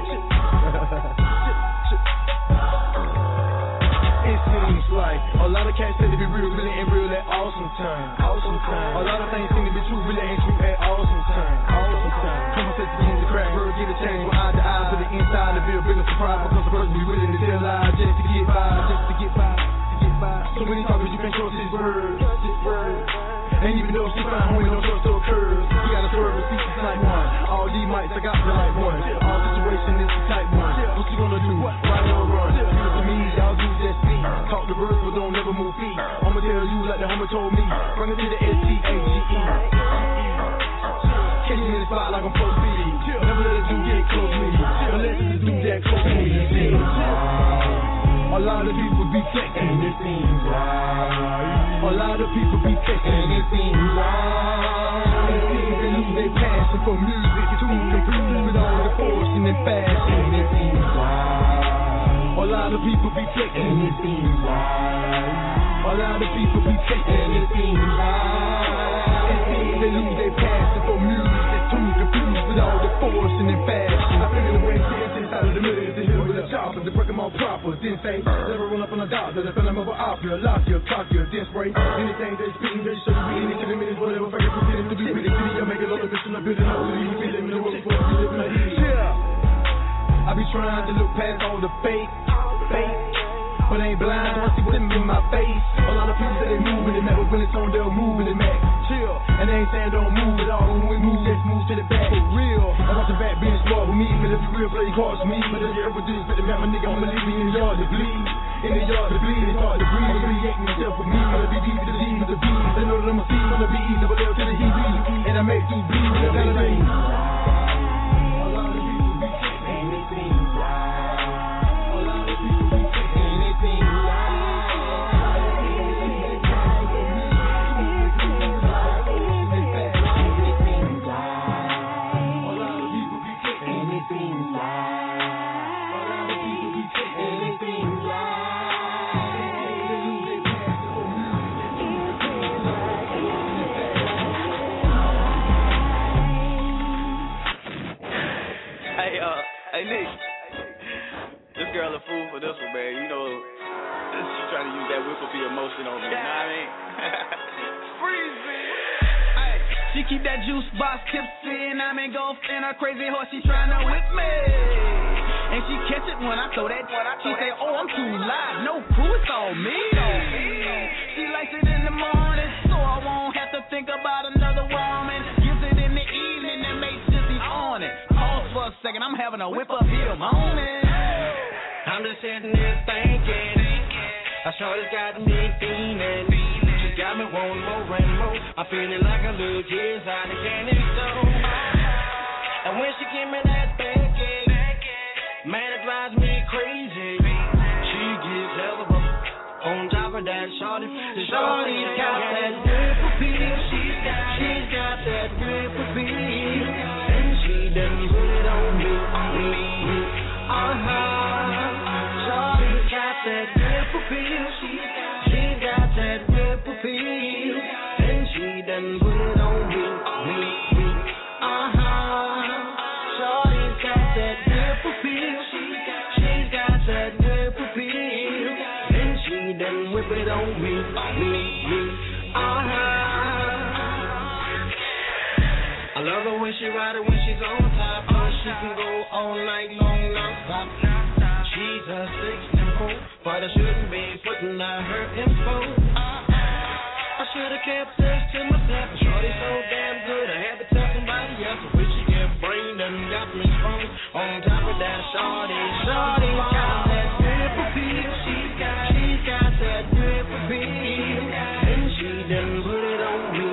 It seems like a lot of cats say to be real, really ain't real at awesome time. A lot of things seem to be true, really ain't true at awesome time. Conversation in the crack, bird get a change from eye to eye to the inside to be a bigger surprise because the person be willing to tell lies just to get by. So when he talking, you can't trust his words. And even though she fine, homie, don't trust her curves. He got a swerve receipt, it's like one. All these mics, I got the like one. All situation is the type one. What you gonna do? Ride or run? Give it to me, y'all do just speak. Talk the words, but don't never move feet. I'ma tell you like the homie told me. Bring it to the S-T-A-G-E. Catch me in the spot like I'm supposed to be. Never let a dude get close to me. Unless it's a dude that close to me. A lot of people be texting, it seems like. A lot of people be texting, it seems like. It seems they lose their passion for music. Too confused with all the fortune and fashion, it seems like. A lot of people be taking anything right. A lot of people be taking anything right. It seems they lose their passion for music. They're too confused with all the force and their fashion. I figure the way to get inside of the middle is to hit with a chopper, to break them all proper. Then say, never run up on a doctor, they fill them over opera, lock you, cock you, then spray. Anything they speak, they show you any 2 minutes, whatever, figure pretend to be with it. You make it all the mission, I build it all, you feel it in the world before you live in the heat. Yeah. I be trying to look past all the fake, but ain't blind, so I see them in my face. A lot of people say they move in the Mac, but when it's on, they'll move in the Mac. Chill, and they ain't saying don't move at all. When we move, let's move to the back. For real, I want the back being smart with me, but if you real play cards with me, but if you ever do this, my nigga, I'ma leave me in the yard to bleed. In the yard to bleed, it's hard to breathe. I'm creating myself for me, I'll be deep to the D with the B. They know that I'm a C, I'm gonna be easy, but L to the He, and I make two B's with the D. Hey Nick, this girl a fool for this one, man. You know, she's trying to use that whipple emotion on me. You know what I mean? Freezing. Hey, she keep that juice box tipsy, and I'm engulfed in her crazy horse. She trying to whip me, and she catch it when I throw that. She say, "Oh, I'm too live, no crew, it's all me." She likes it in the morning, so I won't have to think about another woman. Gives it in the evening and makes Jizzy on it. For a second, I'm having a whip up here moment. I'm just sitting there thinking, I sure just got me feeling. She got me wanting more and more. I'm feeling like a little kid inside the candy store. And when she give me that bacon, man, it drives me crazy. She gives hell of a on top of that shorty. Shorty's got that grip appeal. She's got that grip appeal. She done put it on me, Shorty's got that grip appeal. She's got that grip appeal, and she done put it on me, Shorty's got that grip appeal. She's got that grip appeal, and she done whip it on me, I love her when she ride it, when she's on top. She can go all night long, non-stop. She's a 6'4", but I shouldn't be putting out her info. I should've kept this to myself. Shorty's so damn good, I had to tell somebody else. I wish she kept brain and got me strong. On top of that, Shorty's got that grip appeal. She's got that grip appeal, and she done put it on me,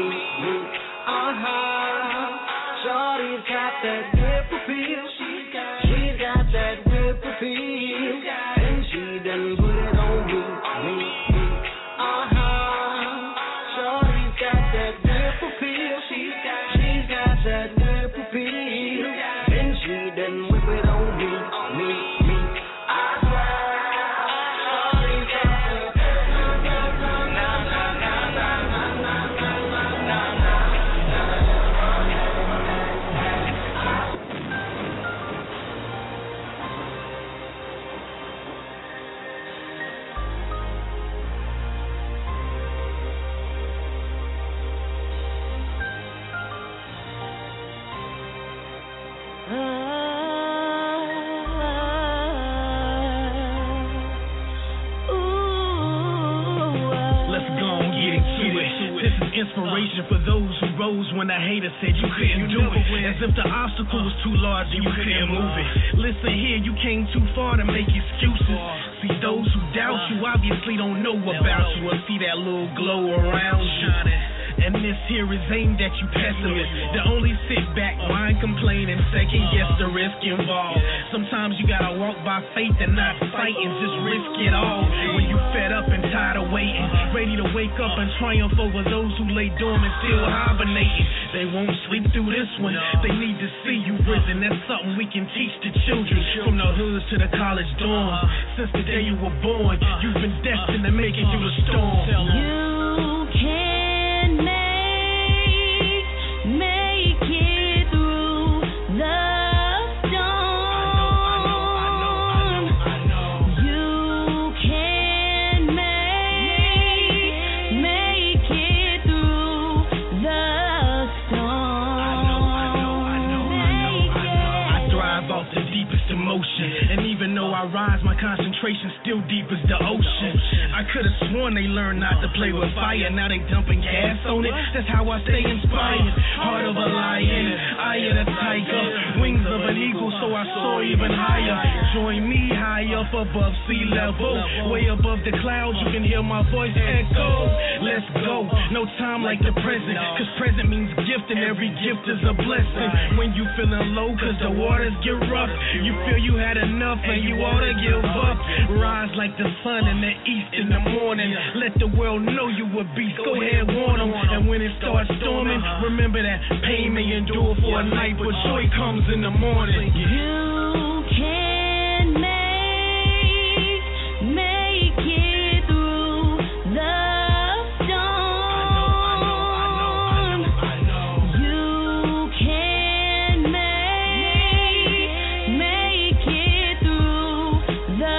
Shorty's got that grip appeal. She's got that grip appeal, and she done put it on me, Shorty's got that grip appeal. She's got that grip appeal, and she done whip it on me, Inspiration for those who rose when the hater said you couldn't do it. As if the obstacle was too large and you couldn't move it. Listen here, you came too far to make excuses. See, those who doubt you obviously don't know about you or see that little glow around you. And this here is aimed at you pessimists. The only sit back, whine, complain, and second guess the risk involved. Sometimes you gotta walk by faith and not fight and just risk it all. When you fed up and tired of waiting, ready to wake up and triumph over those who lay dormant, still hibernating. They won't sleep through this one. They need to see you risen. That's something we can teach the children. From the hoods to the college dorm. Since the day you were born, you've been destined to make it through the storm. You can make it through the storm. You can make it through the storm. I thrive off the deepest emotion, and even though I rise, my concentration still deep as the ocean. I could have sworn they learned not to play with fire. Now they dumping gas on it. That's how I stay inspired. Heart of a lion, eye of a tiger, wings of an eagle, so I soar even higher. Join me high up above sea level, way above the clouds. You can hear my voice echo. Let's go. No time like the present, cause present means gift, and every gift is a blessing. When you feeling low, cause the waters get rough, you feel you had enough and you ought to give up. Rise like the sun in the east in the morning. Let the world know you a beast. Go ahead, warn them. And when it starts storming, remember that pain may endure for a night, but joy comes in the morning. You can make it through the storm. You can make it through the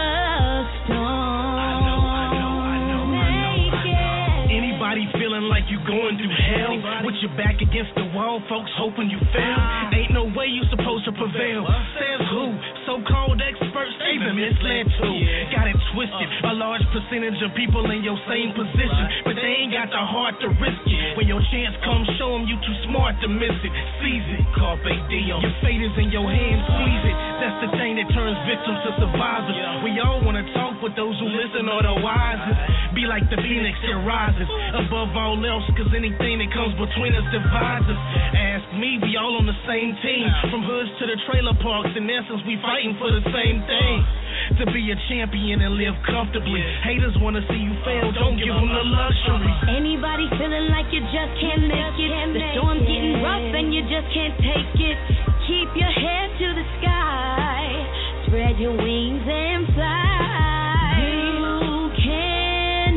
Anybody feeling like you going through hell, with your back against the wall, folks hoping you fail? Ain't no way you supposed to prevail. Says who? So-called experts, they been misled too. Got it twisted. A large percentage of people in your same position, but they ain't got the heart to risk it. When your chance comes, show them you too smart to miss it. Seize it, carpe diem. Your fate is in your hands, squeeze it. That's the thing that turns victims to survivors. We all wanna talk, but those who listen are the wisest. Be like the phoenix that rises above all else, cause anything that comes between us divides us. Ask me, we all on the same team. From hoods to the trailer parks, in essence, we fighting for the same thing. To be a champion and live comfortably. Haters wanna see you fail, don't give them the luxury. Anybody feeling like you just can't make it? The storm's getting rough and you just can't take it. Keep your head to the sky, spread your wings and fly. You can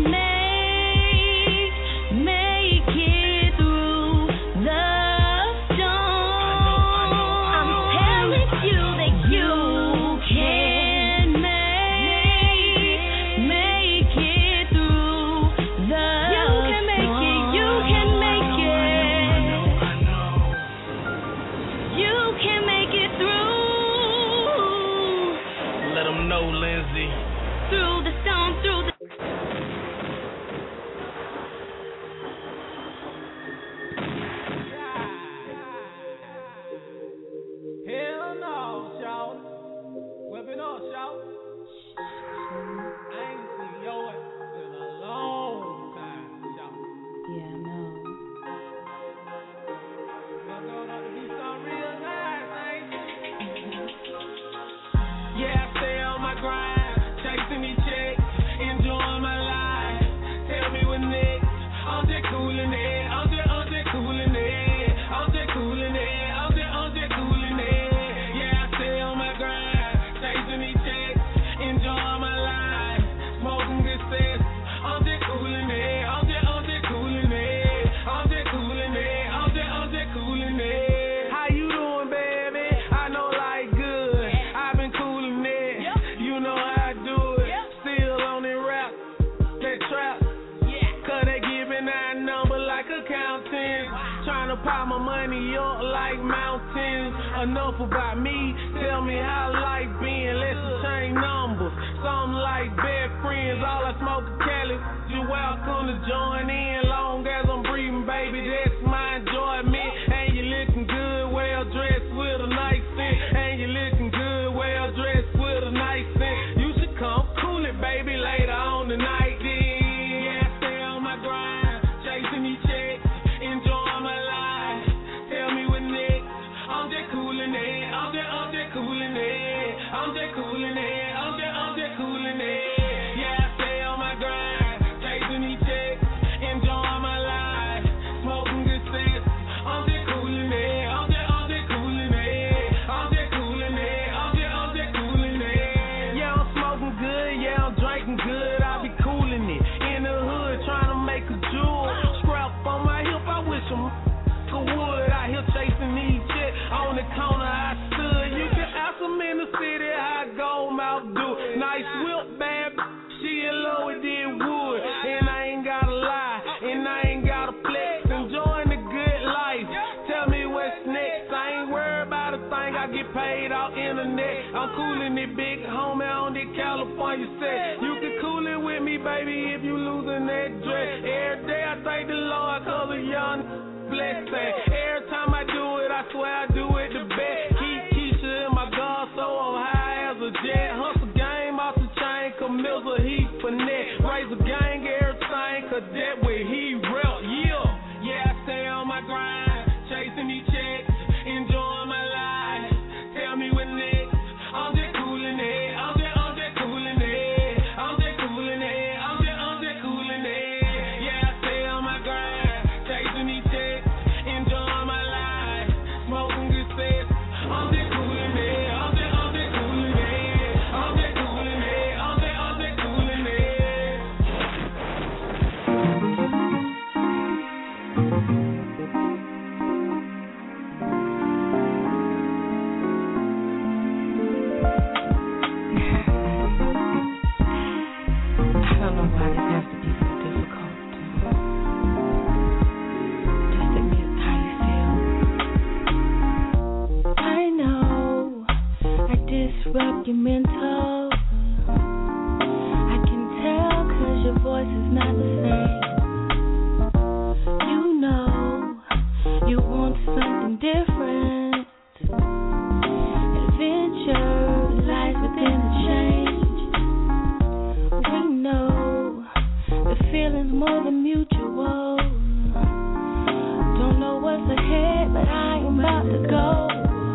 make it through the storm. I'm telling you that you can make it through the storm. You can make it. You can make it through. Let them know, Lindsay. Through the storm, through the Hell no, shout. Whipping up, shout. I ain't seen your ass in a long time, shout. Yeah, I know. It's gonna have to be some real nice, ain't it? Yeah, I stay on my grind, chasing these checks, enjoying my life. Tell me what next. I'm just cooling it. I'm just cooling it. I'm just cooling it. I'm just cooling it. Yeah, I stay on my grind, chasing these checks, enjoying my life, smoking good cess. I'm just cooling it. I'm just cooling it. I'm just cooling it. I'm just cooling it. How you doing, baby? I know like good. I've been cooling it. You know how I do it. Still on that rap, that trap. Cause they giving that number like accountants. Trying to pile my money up like mountains. Enough about me. Tell me how life been. Let's change numbers. Something like best friends. All I smoke is Cali. You're welcome to join in. Long as I'm breathing, baby, that's my enjoyment. And you looking good, well dressed with a nice scent. And you looking good, well dressed with a nice scent. You should come cool it, baby, later on tonight. Yeah, I stay on my grind, chasing these checks, yeah, I'm drinking good, I be cooling it. In the hood, trying to make a jewel. Scrap on my hip, I wish them would. I here chasing these chicks on the corner, I stood. You can ask them in the city how I go, mouth do. Nice whip, bad, she in love with this wood. And I ain't gotta lie, and I ain't gotta flex. Enjoying the good life, tell me what's next. I ain't worried about a thing, I get paid off internet. I'm coolin' it big, homie, on the California set. You can cool it with me, baby, if you losing that dress. Every day I thank the Lord, cause a young blessed. Every time I do it, I swear I do it the best. Keep Keisha in my God, so I'm high as a jet. Hustle game off the chain, Camille's a heat for net. Raise a gang, everything, cadet with he rep. Yeah, I stay on my grind, chasing these checks, enjoying my life. Tell me what next. I'm just coolin' it. I'm just coolin' it. I'm just coolin' it. I'm just coolin' it. Yeah, I stay on my grind, chasing these checks, enjoying my life, smoking good sex. I'm just coolin' it. I'm just coolin' it. I'm just coolin' it. I'm just coolin' it. I don't know why this has to be so difficult. Just admit how you feel. I know I disrupt your mental. I can tell 'cause your voice is not the same. You know you want something different. Adventure lies within the change. We know the feeling's more than mutual. Don't know what's ahead, but I am about to go.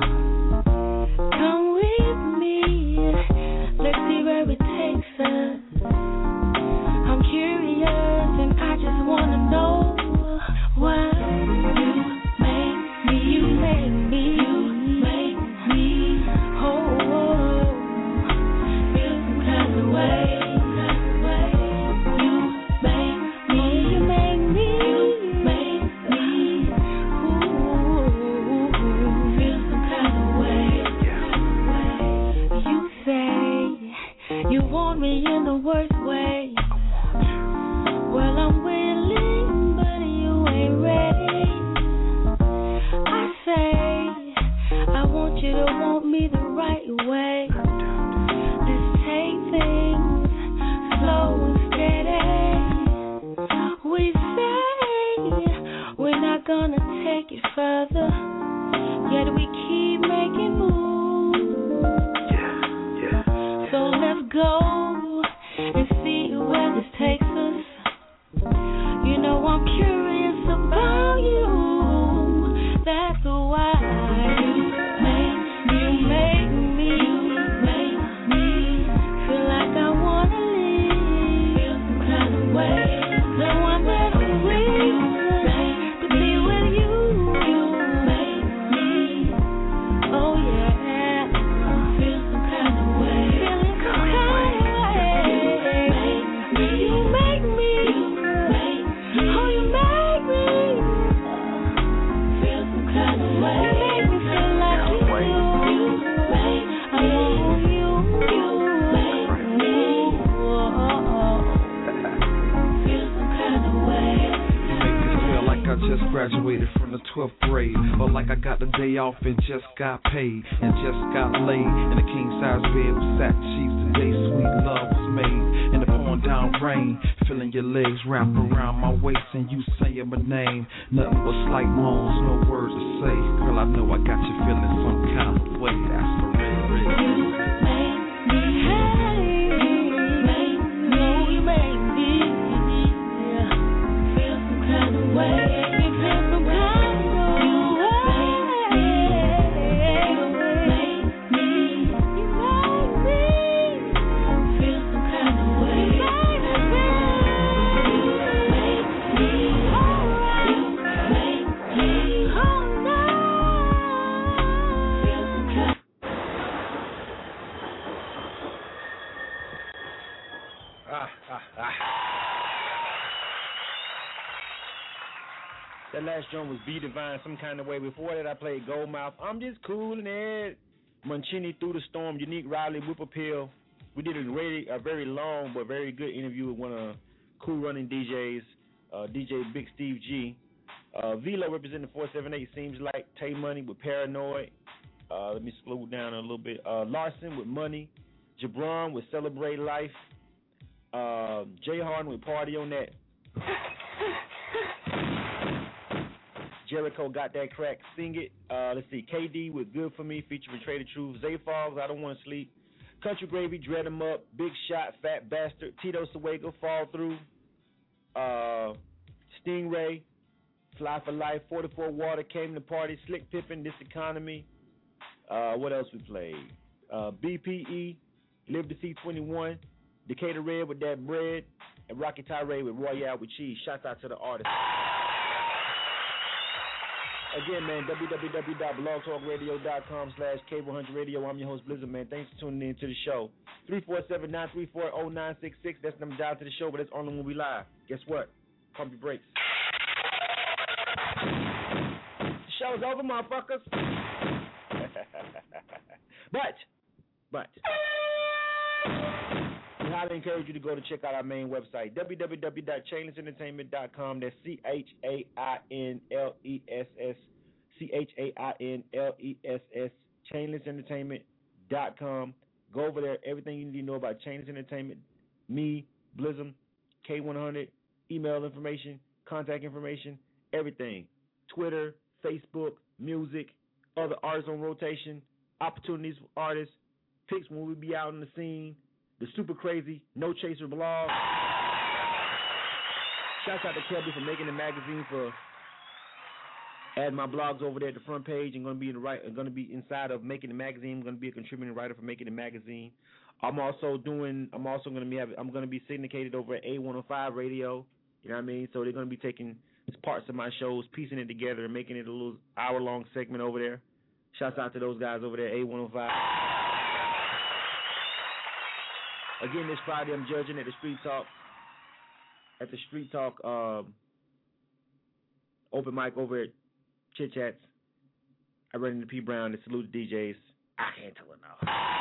Come with me, let's see where it takes us. I'm curious and I just wanna know why you make me, oh, feel some kind of way. You want me in the worst way. Well, I'm willing, but you ain't ready. I say, I want you to want me the right way. Let's take things slow and steady. We say we're not gonna take it further, yet we keep making moves. So let's go and see where this takes us. You know I'm curious about you. That's why you make me feel like I wanna live. Feel some kind of way. So I'm better with to be with you. You make me, oh yeah. Feel some kind of way. I just graduated from the 12th grade, or like I got the day off and just got paid, and just got laid in a king-size bed with satin sheets. Today sweet love was made in the pouring down rain, feeling your legs wrap around my waist and you saying my name. Nothing but slight moans, no words to say. Girl, I know I got you feeling some kind of way. That's for real. You make me feel some kind of way. That last joint was B Divine, Some Kind of Way. Before that, I played Goldmouth, I'm Just Coolin' It. Mancini, Through the Storm, Unique Riley, Whip Appeal. We did a very long but very good interview with one of the Cool Running DJs, DJ Big Steve G. Velo representing 478, Seems Like. Tay Money with Paranoid. Let me slow down a little bit. Larson with Money. Jabron with Celebrate Life. Jay Harden with Party on That. Jericho Got That Crack, Sing It. Let's see, KD with Good For Me featuring Trader Truth. Zay Foggs, I Don't Want to Sleep. Country Gravy, Dread 'Em Up. Big Shot, Fat Bastard. Tito Suega, Fall Through. Stingray, Fly For Life. 44 Water, Came to Party. Slick Pippin, This Economy. What else we played? BPE, Live to See 21. Decatur Red with That Bread. And Rocky Tyree with Royale with Cheese. Shouts out to the artists. Again, man, www.blogtalkradio.com/K100Radio. I'm your host, Blizzard, man. Thanks for tuning in to the show. 347-934-0966. That's the number down to the show, but that's only when we live. Guess what? Pump your brakes. The show's over, motherfuckers. But, we highly encourage you to go to check out our main website, www.chainlessentertainment.com. That's ChainlessChainless, chainlessentertainment.com. Go over there. Everything you need to know about Chainless Entertainment, me, Blizzum, K100, email information, contact information, everything. Twitter, Facebook, music, other artists on rotation, opportunities for artists, picks when we be out on the scene, the super crazy No Chaser blog. Shouts out to Kelby for making the magazine, for adding my blogs over there at the front page, and going to be inside of Making the Magazine. I'm going to be a contributing writer for Making the Magazine. I'm going to be syndicated over at A105 Radio. You know what I mean? So they're going to be taking parts of my shows, piecing it together, and making it a little hour-long segment over there. Shouts out to those guys over there at A105. Again, this Friday I'm judging at the Street Talk open mic over at Chit Chats. I run into P. Brown to salute the DJs. I can't tell her no.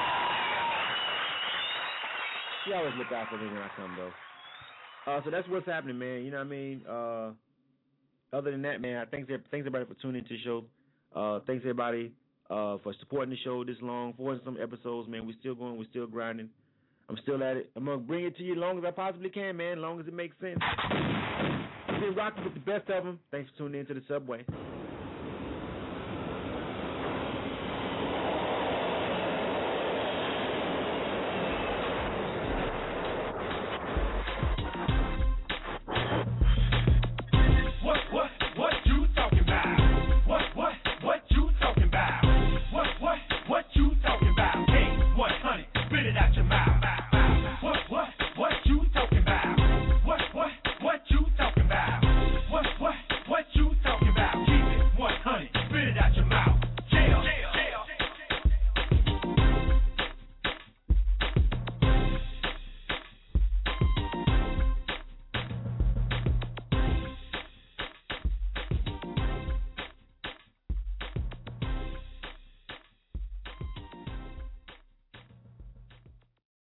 She always look out for me when I come, though. So that's what's happening, man. You know what I mean? Other than that, man, thanks everybody for tuning into the show. Thanks everybody for supporting the show this long, for some episodes, man. We're still going, we're still grinding. I'm still at it. I'm going to bring it to you as long as I possibly can, man, as long as it makes sense. We've been rocking with the best of them. Thanks for tuning in to the Subway.